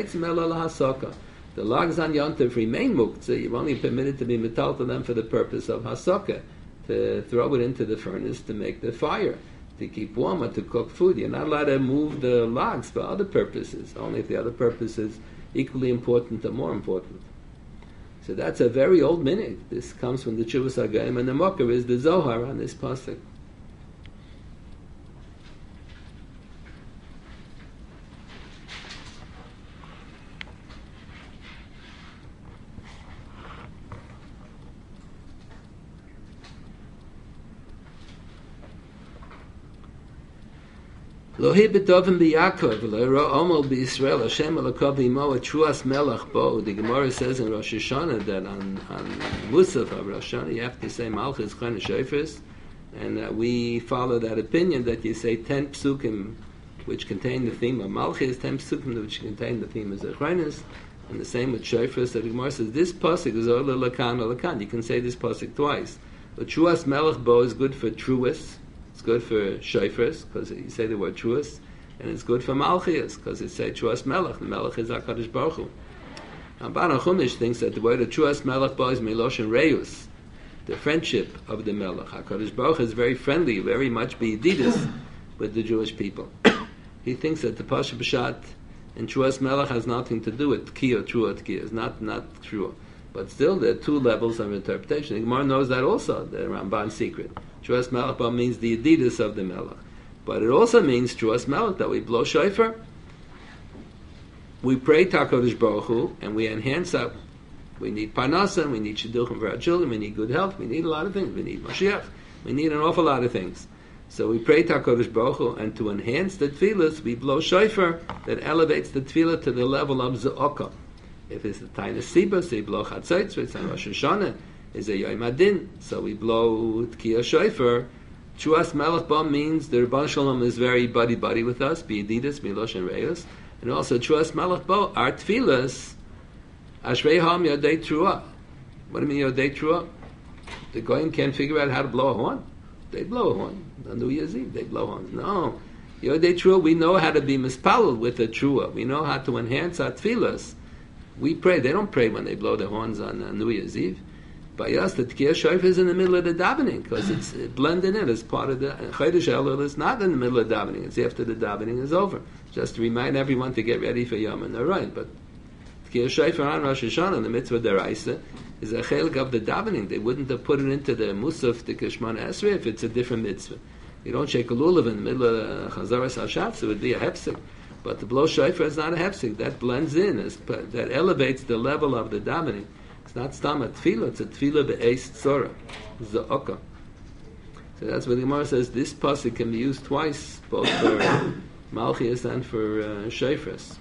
logs on Yontif remain muktzah. You're only permitted to be metal to them for the purpose of hasaka, to throw it into the furnace to make the fire, to keep warm or to cook food. You're not allowed to move the logs for other purposes, only if the other purpose is equally important or more important. So that's a very old minig. This comes from the Chuvas HaGaim, and the Mokar is the Zohar on this pasuk. Lohi betovim b'Yakov, lo'ira omol b'Yisrael, Hashem alakov imo a truas melach bo. The Gemara says in Rosh Hashanah that on Musaf of Rosh Hashanah you have to say Malchus Chana Shofis, and we follow that opinion that you say 10 psukim which contain the theme of Malchus, 10 psukim which contain the theme of Zechrenis, and the same with Shofis. So the Gemara says this pasuk is ola lakan or lakan. You can say this pasuk twice. But truas melach bo is good for truas. It's good for shofars, because you say the word truas, and it's good for malchias, because it say truas melech. The melech is HaKadosh Baruch Hu. Ramban HaChumash thinks that the word of truas melech bo is miloshen reus, the friendship of the melech. HaKadosh Baruch Hu is very friendly, very much b'yedidus with the Jewish people. He thinks that the Pasha B'Shat in truas melech has nothing to do with tkiya, trua tkiya. It's not trua. But still, there are two levels of interpretation. The Gemara knows that also, the Ramban's secret. Truas melech means the Yedidus of the melech. But it also means Truas melech, that we blow shofar, we pray to HaKadosh Baruch Hu, and we enhance up. We need parnasa, we need shidduchim for our children, we need good health, we need a lot of things. We need Mashiach, we need an awful lot of things. So we pray to HaKadosh Baruch Hu, and to enhance the tefillas, we blow shofar that elevates the tefillah to the level of ze'okah. If it's the Tainus Siba, so we blow Chatzotz, it's on Rosh Hashanah, is a Yom Adin, so we blow Tkiya Shofar. Truas Melech Ba means the Rebbeinu Shalom is very buddy-buddy with us, B'Yedidus, Milosh and Reus, and also Truas Melech Ba, our tefillas, Ashrei Ham Yodei Trua. What do you mean Yodei Trua? The Goyim can't figure out how to blow a horn. They blow a horn. On New Year's Eve, they blow horns. No. Yodei Trua, we know how to be mispalel with a Trua. We know how to enhance our tefillas. We pray. They don't pray when they blow the horns on New Year's Eve. By us, the Tkiya Shofar is in the middle of the davening, because it's blended in as part of the Chodesh Elul is not in the middle of davening. It's after the davening is over, just to remind everyone to get ready for Yom Narayim. But Tkiya Shofar on Rosh Hashanah, the mitzvah deraisa, is a chelik of the davening. They wouldn't have put it into the Musaf, the Kishman Esrei, if it's a different mitzvah. You don't shake a lulav in the middle of Chazaras Hashatz, it would be a hefsek. But the blow shofar is not a hefsek. That blends in, that elevates the level of the davening. It's not stam a tefillah, it's a tefillah be'eis tzora, za'oka. So that's what the Gemara says, this pasuk can be used twice, both for malchias and for shofars.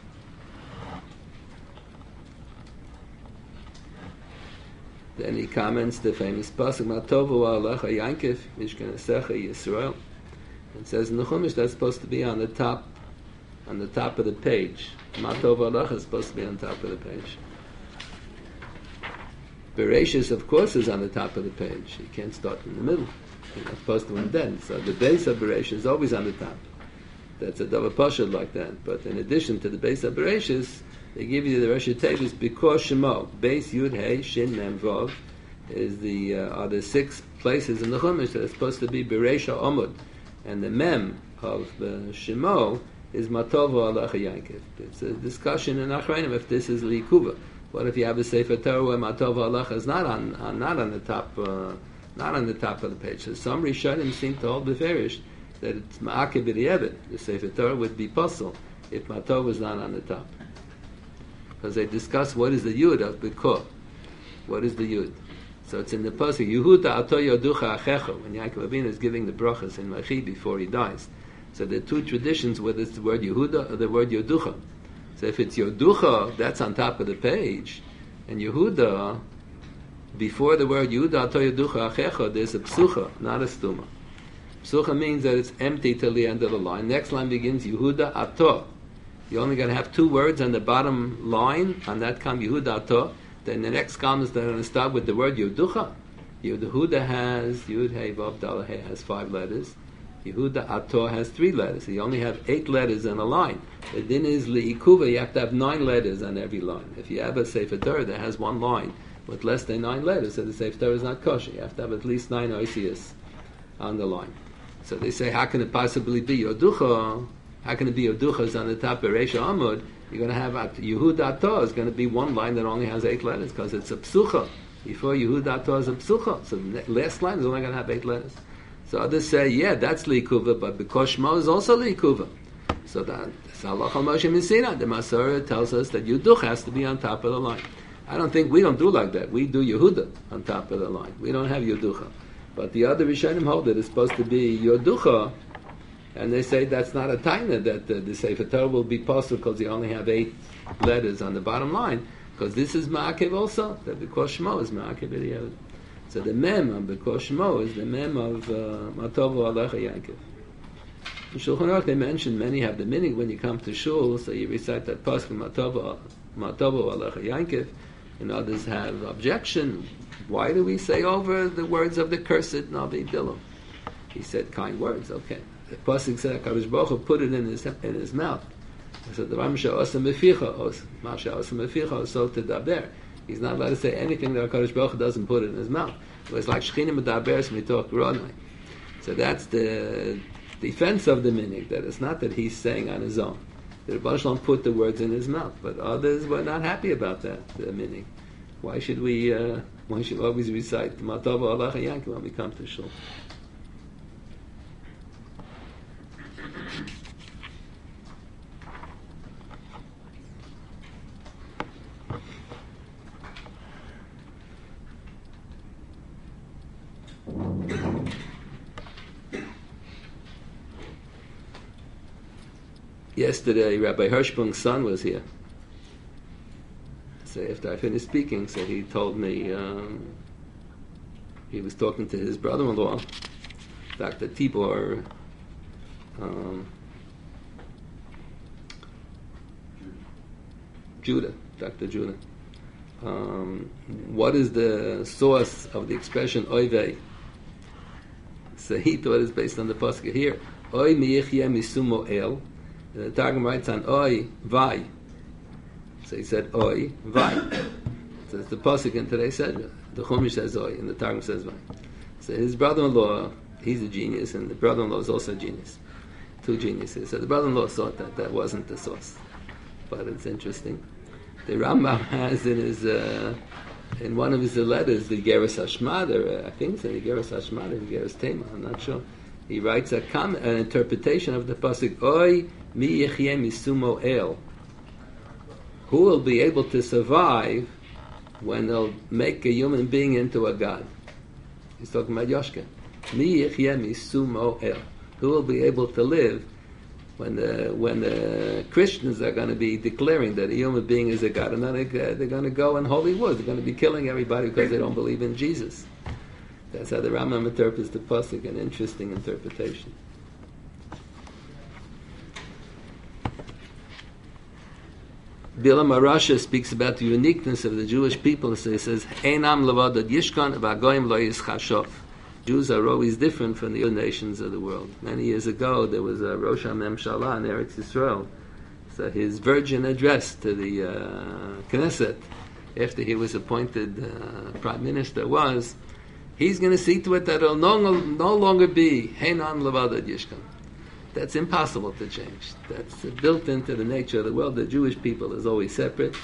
Then he comments the famous pasuk, Matovu alecha Yankif, Mishkan Esecha Yisrael. It says in the Chumash that's supposed to be on the top of the page. Matov Alecha is supposed to be on top of the page. Bereshis, of course, is on the top of the page. You can't start in the middle. You're not supposed to indent. So the base of Bereshis is always on the top. That's a davar pashut like that. But in addition to the Beis HaBereishis, they give you the Rosh Tevis because Shemo, Beis Yud Hey Shin Mem Vav, is are the 6 places in the Chumash that are supposed to be Bereisha Amud, and the Mem of Shemo is Matovo Alecha Yankiv. It's a discussion in Achrayim if this is Likuva. What if you have a Sefer Torah where Matovo Alecha is not on the top of the page? So some Rishonim seem to hold beferish that it's Ma'akeh B'di'evit. The Sefer Torah would be puzzle if Matov was not on the top, because they discuss what is the Yud of B'ko. What is the Yud? So it's in the pasuk Yehuda Ato Yoducha Achecha, when Yaakov Avinu is giving the brachas in Machi before he dies. So there are 2 traditions, whether it's the word Yehuda or the word Yoducha. So if it's Yoducha, that's on top of the page, and Yehuda, before the word Yehuda Ato Yoducha Achecha, there's a psucha, not a stuma. Psucha means that it's empty till the end of the line. Next line begins Yehuda Ato. You're only going to have 2 words on the bottom line, on that come Yehuda Ato. Then the next column is going to start with the word Yehuda. Yehuda has Yud Hey Vav Dalet Hey has 5 letters. Yehuda Ato has 3 letters. So you only have 8 letters in a line. The din is Li'ikuva, you have to have 9 letters on every line. If you have a Sefer Torah that has 1 line with less than 9 letters, so the Sefer Torah is not kosher. You have to have at least 9 oisias on the line. So they say, how can it possibly be Yoducha? How can it be Yoducha on the top of Reisha Amud? You're going to have Yehuda Ato is going to be 1 line that only has 8 letters because it's a psucha. Before Yehuda Ato is a psucha, so the last line is only going to have 8 letters. So others say, yeah, that's Likuva, but because Shmo is also Likuva. So that's Halach al Moshe Messina. The Masorah tells us that Yeduch has to be on top of the line. We don't do like that. We do Yehuda on top of the line. We don't have Yeducha. But the other Rishonim hold it is supposed to be Yeducha, and they say that's not a taina, that the Sefer Torah will be possible because you only have 8 letters on the bottom line, because this is Ma'akev also, that because Shmo is Ma'akev B'di'evit. So the Mem of because Shmo is the Mem of Matovo Alecha Yankiv. In Shulchan Aruch they mention many have the meaning when you come to Shul, so you recite that pasuk Matovo Alecha Yankiv, and others have objection. Why do we say over the words of the cursed Navi Bilam? He said kind words, okay. The pasuk said HaKadosh Baruch Hu put it in his mouth. So the Ram She'osa Meficha, Masha Osa Meficha, so to Daber. He's not allowed to say anything that HaKadosh Baruch Hu doesn't put it in his mouth. It was like Shechina Medaberes Mitok Ronai. So that's the defense of the minig, that it's not that he's saying on his own. The Rebbe Shalom put the words in his mouth, but others were not happy about that, the minig. Why should we always recite Matava Alecha Yankiv when we come to Shul? Yesterday, Rabbi Hirschbung's son was here. So after I finished speaking, so he told me he was talking to his brother-in-law, Dr. Tibor Judah, Dr. Judah. What is the source of the expression oivei? So he thought it's based on the pasuk here. Oy miyichye misumo el. The Targum writes on oy vai. So he said oy vai. So it's the pasuk in today's Sedra. The Chumash says oy, and the Targum says vai. So his brother-in-law, he's a genius, and the brother-in-law is also a genius. 2 geniuses. So the brother-in-law thought that wasn't the source, but it's interesting. The Rambam has in his in one of his letters, the Geras Hashmad, or I think it's the Geras Hashmad, the Geras Tema, I'm not sure. He writes an interpretation of the pasuk oy mi yechyeh misumo el. Who will be able to survive when they'll make a human being into a god? He's talking about Yoshka. Mi yechyeh misumo el. Who will be able to live when the Christians are going to be declaring that a human being is a god, and then they're going to go in holy wars. They're going to be killing everybody because they don't believe in Jesus. That's how the Rambam interprets the pasuk. An interesting interpretation. Bilam Arasha speaks about the uniqueness of the Jewish people. So he says, "Einam levadad yishkan v'agoyim lo yischashov." Jews are always different from the other nations of the world. Many years ago, there was a Rosh HaMemshala in Eretz Yisrael. So his virgin address to the Knesset, after he was appointed Prime Minister, was, he's going to see to it that it'll no longer be Heinan Levadad Yishkan. That's impossible to change. That's built into the nature of the world. The Jewish people is always separate.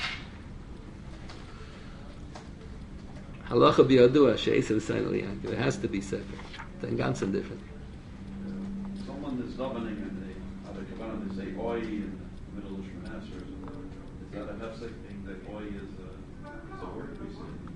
Halacha biyadua she'esav sayin al. It has to be separate. Then ganzen different. Someone is davening and they say oi in the middle of Shemana Esrei. Is that a hefsek thing that oi is a word we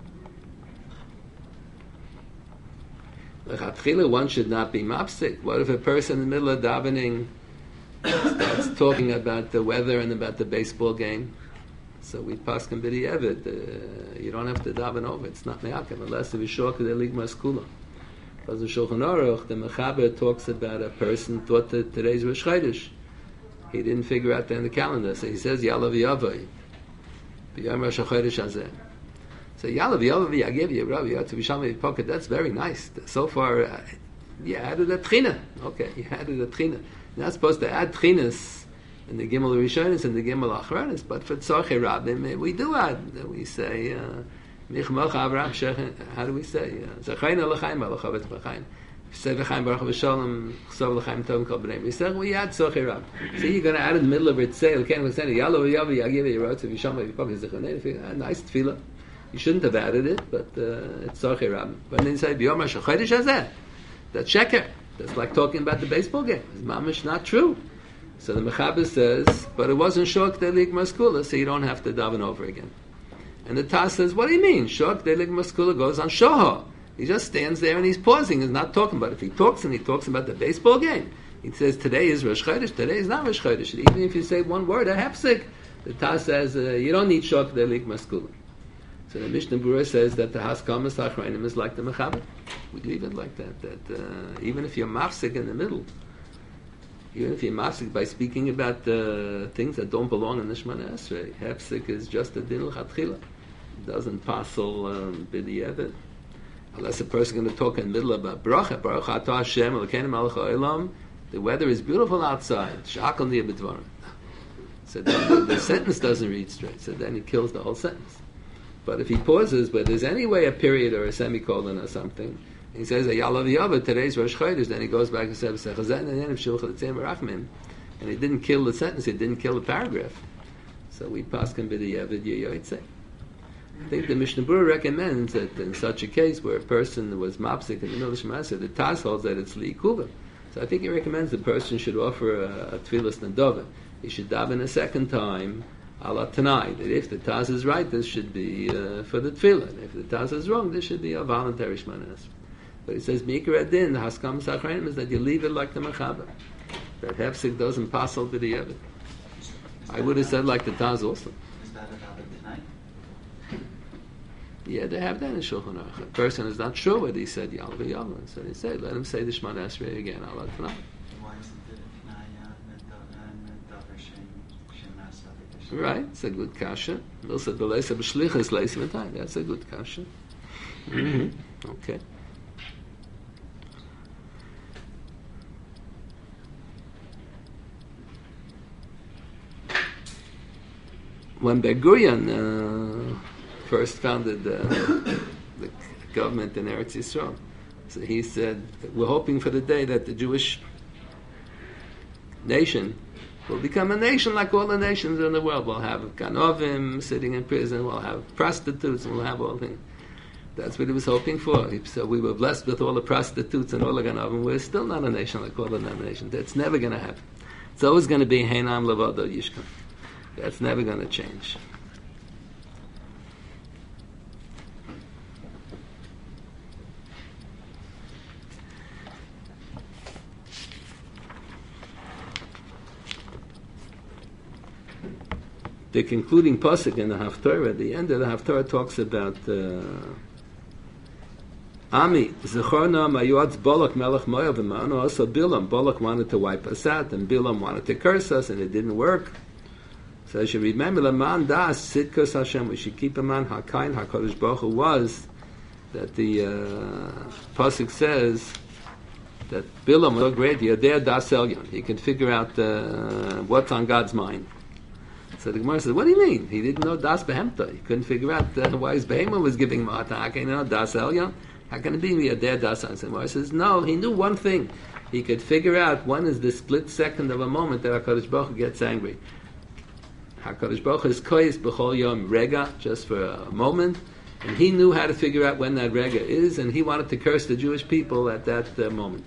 say? Lechatchila, one should not be mapsik. What if a person in the middle of davening starts talking about the weather and about the baseball game? So we paskin b'di'evid. You don't have to daven over. It's not me'akim unless it is shok the ligma skula. Because the Shulchan Aruch, the Mechaber talks about a person thought that today's Rosh Chodesh. He didn't figure out that in the calendar. So he says Yalav Yavai B'yom Rosh Chodesh Hazeh. So Yalav Yavai Yagev Yirav Yatzav Yisham Pocket. That's very nice. So far, you added a tchina. Okay, you added a tchina. You're not supposed to add tchinas in the Gimel Rishonis and the Gimel Achronis, but for Tzorchei Rabbim we do add. We say Michmach Avraham Shechin. How do we say Zachayin L'chaim Alachavet B'chaim? Say V'chaim Baruch V'Shalom Chsav L'chaim Tov Kol B'nei. We say we add Tzorchei Rabbim. So you're going to add in the middle of it. Say L'kein V'Sani Yalo V'Yavi Yagiv Yirotzev Yisham V'Yipok Zechanei. Nice tefillah. You shouldn't have added it, but it's Tzorchei Rabbim. But then you say B'Yom HaShochedesh Hazeh. That's sheker. That's like talking about the baseball game. It's mamish not true. So the Mechaber says, but it wasn't Shok Delik Maskula, so you don't have to daven over again. And the Tas says, what do you mean? Shok Delik Maskula goes on Shoha. He just stands there and he's pausing, he's not talking about it. If he talks and he talks about the baseball game, he says, today is Rosh Chodesh, today is not Rosh Chodesh. Even if you say one word, a hepsik, the Tas says, you don't need Shok Delik Maskula. So the Mishnah Berurah says that the Haskamas Achrayim is like the Mechaber. We leave it like that, even if you're mafsik in the middle, even if you're mafsik by speaking about things that don't belong in the Shemana Esrei, hefsik is just a din l'chatchila. It doesn't passel b'di'evet. Unless a person is going to talk in the middle about bracha, Baruch atah Hashem, Elokeinu melech ha'olam, the weather is beautiful outside, shakal niyeh b'dvarim. So then the sentence doesn't read straight, so then he kills the whole sentence. But if he pauses, but there's anyway a period or a semicolon or something, he says, Yalav Yava, today's Rosh Chodesh, then he goes back and says, and he didn't kill the sentence, he didn't kill the paragraph. So we paskin b'di'evid yoytzei. I think the Mishnah Berurah recommends that in such a case where a person was mapsik in the middle of Shemasa, the Tas holds that it's li'ikuva. So I think he recommends the person should offer a tefillas nadova. He should daven a second time, ala Tanai, that if the Taz is right, this should be for the tefillah. And if the Taz is wrong, this should be a voluntary Shemana Esrei. But it says, Mikra Adin, the Haskam Sachrayim, is that you leave it like the Mechaber. That Hefsik doesn't passel to the Evid. I would have said like the Taz also. Is that about it tonight? Yeah, they have that in Shulchan Aruch. A person is not sure whether he said Yalav Yalav. So they say, let him say the Shemana Esrei again, ala Tanai. Why is it Right, it's a good kasha. That's a good kasha. Okay. When Ben Gurion first founded the government in Eretz Yisrael, so he said, we're hoping for the day that the Jewish nation will become a nation like all the nations in the world. We'll have Ganovim sitting in prison, we'll have prostitutes, and we'll have all things. That's what he was hoping for. He said, we were blessed with all the prostitutes and all the Ganovim. We're still not a nation like all the other nations. That's never going to happen. It's always going to be Heinam Levado Yishkan. That's never going to change. The concluding pasuk in the Haftarah, at the end of the Haftarah, talks about Ami, Zechorna Mayuatz Balak Melech Moav Imanu. Also Bilam. Balak wanted to wipe us out, and Bilam wanted to curse us, and it didn't work. So I should remember Laman Das Sidkus Hashem. We should keep in mind how kind HaKadosh Baruch Hu was that the pasuk says that Bilam was so great, Yodea Das Elyon. He can figure out what's on God's mind. So the Gemara says, what do you mean? He didn't know Das Behemta. He couldn't figure out why his Behemah was giving him a hard time. How can he know Das Elyon? How can it be Yodea Das Elyon? So the Gemara says, no, he knew one thing. He could figure out when is the split second of a moment that HaKadosh Baruch Hu gets angry. HaKadosh Baruch Hu is koyes b'chol yom rega, just for a moment. And he knew how to figure out when that rega is, and he wanted to curse the Jewish people at that moment.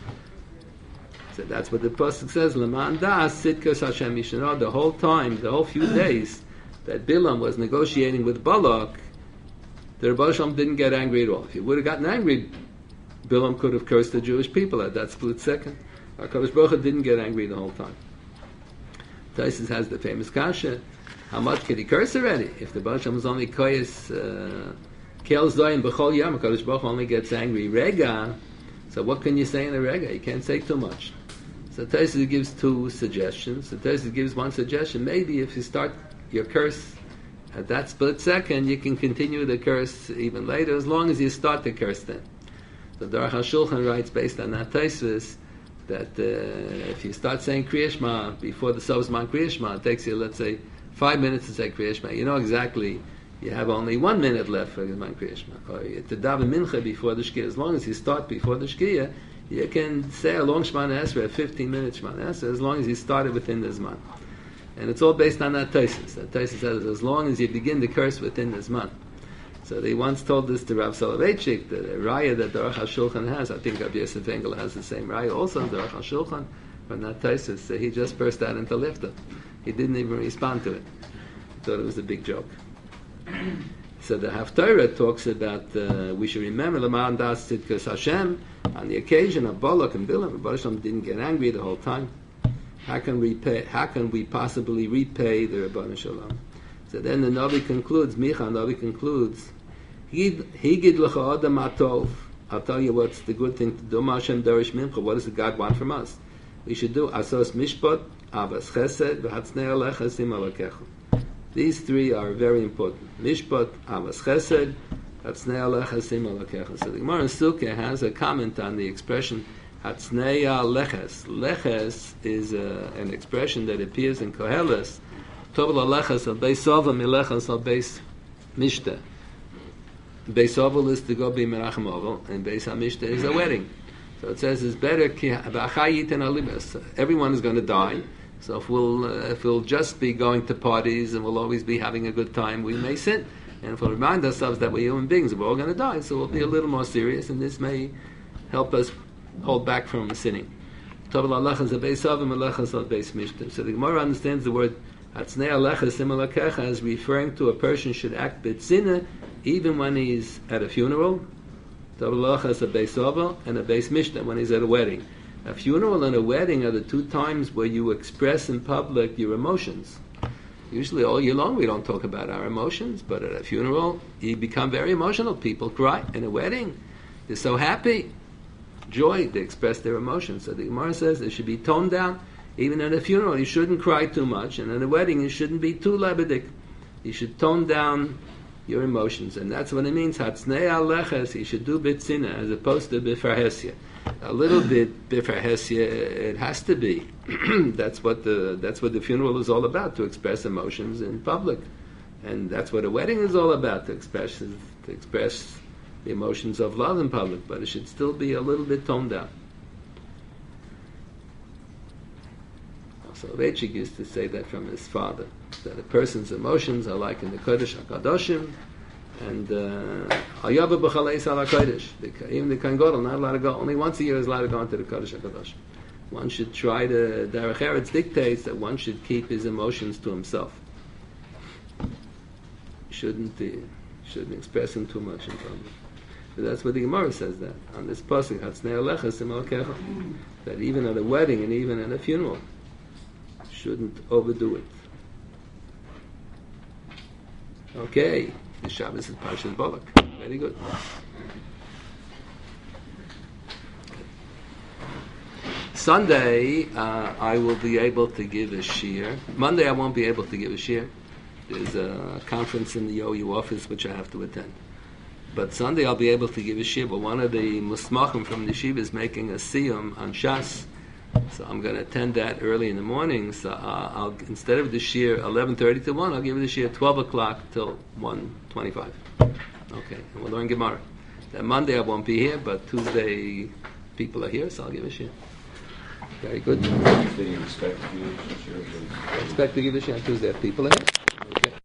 So that's what the pasuk says. L'man das sitkas Hashem yishano. The whole time, the whole few days that Bilam was negotiating with Balak, the Rebbe Shalom didn't get angry at all. If he would have gotten angry, Bilam could have cursed the Jewish people at that split second. HaKadosh Baruch Hu didn't get angry the whole time. Taisus has the famous kasha. How much could he curse already? If the Baal Shem was only koyes kel zoyin b'chol yom, HaKadosh Baruch Hu only gets angry rega. So what can you say in a rega? You can't say too much. So Taisus gives two suggestions. So Taisus gives one suggestion. Maybe if you start your curse at that split second, you can continue the curse even later, as long as you start the curse then. So Darach HaShulchan writes, based on that Taisus, that if you start saying Kriya Shema before the Sovzman Kriya Shema, it takes you, let's say, 5 minutes to say Kriya Shema. You know exactly, you have only 1 minute left for Zman Kriya Shema. Or to daven Mincha before the Shkia. As long as you start before the Shkia, you can say a long Shemana Esrei, a 15-minute Shemana Esrei, as long as you started within the Zman. And it's all based on that Taisus. That Taisus says, as long as you begin to curse within the Zman. So they once told this to Rav Soloveitchik, that a raya that Darach HaShulchan has, I think Rabbi Yosef Engel has the same raya also, Darach HaShulchan, from that Taisus, so he just burst out into laughter. He didn't even respond to it. He thought it was a big joke. So the Haftarah talks about we should remember L'man das tzidkas Hashem on the occasion of Balak and Bilam. Rebbe Shalom didn't get angry the whole time. How can we possibly repay the Rebbe Shalom? So then the Navi concludes, Navi concludes, Higid l'cha adam atov. I'll tell you what's the good thing to do. Ma Hashem darish mincha. What does God want from us? We should do asos mishpat, avas chesed, v'hatznei alecha sim alakecha. These three are very important. Mishpat, avas chesed, hatznei alecha sim alakecha. So the Gemara in Sukkah has a comment on the expression hatznei aleches. Leches is an expression that appears in Koheles. Tovel aleches al beis sova milechas al beis mishta. Beis Oval is to go be Merachem Oval, and Beis HaMishta is a wedding. So it says it's better, everyone is going to die, so if we'll just be going to parties and we'll always be having a good time, we may sin. And if we'll remind ourselves that we're human beings and we're all going to die, so we'll be a little more serious, and this may help us hold back from sinning. So the Gemara understands the word Hatznei Alecha Sim Alakecha as referring to a person should act b'tzina even when he's at a funeral. Tabalacha is a beis oval and a beis mishta when he's at a wedding. A funeral and a wedding are the two times where you express in public your emotions. Usually all year long we don't talk about our emotions, but at a funeral you become very emotional. People cry. In a wedding, they're so happy. Joy, they express their emotions. So the Gemara says it should be toned down. Even at a funeral, you shouldn't cry too much, and at a wedding, you shouldn't be too lebedik. You should tone down your emotions, and that's what it means. Hatznei aleches, you should do bitzina as opposed to bifarhesia. A little bit bifarhesia, it has to be. That's what the funeral is all about, to express emotions in public, and that's what a wedding is all about, to express the emotions of love in public. But it should still be a little bit toned down. So Soloveitchik used to say that from his father, that a person's emotions are like in the Kodesh HaKadoshim, and Hayava B'chalei Sal HaKodesh. Even the Kohen Gadol not allowed to go. Only once a year is allowed to go into the Kodesh HaKadoshim. One should try to, Derech Eretz dictates that one should keep his emotions to himself. Shouldn't express them too much in public. So that's what the Gemara says that on this pasuk Hatznei Alecha Sim Alakecha, that even at a wedding and even at a funeral, shouldn't overdo it. Okay, the Shabbos is Parshas Balak. Very good. Sunday, I will be able to give a shiur. Monday, I won't be able to give a shiur. There's a conference in the OU office which I have to attend. But Sunday I'll be able to give a shiur. But one of the musmachim from the yeshiva is making a siyum on Shas, so I'm going to attend that early in the morning. So I'll instead of the shiur 11:30 to 1, I'll give the shiur 12 o'clock till 1:25. Okay, and we'll learn Gemara. Then Monday I won't be here, but Tuesday people are here, so I'll give a shiur. Very good. Did you expect to give a shiur? I expect to give a shiur on Tuesday if people are here. Okay.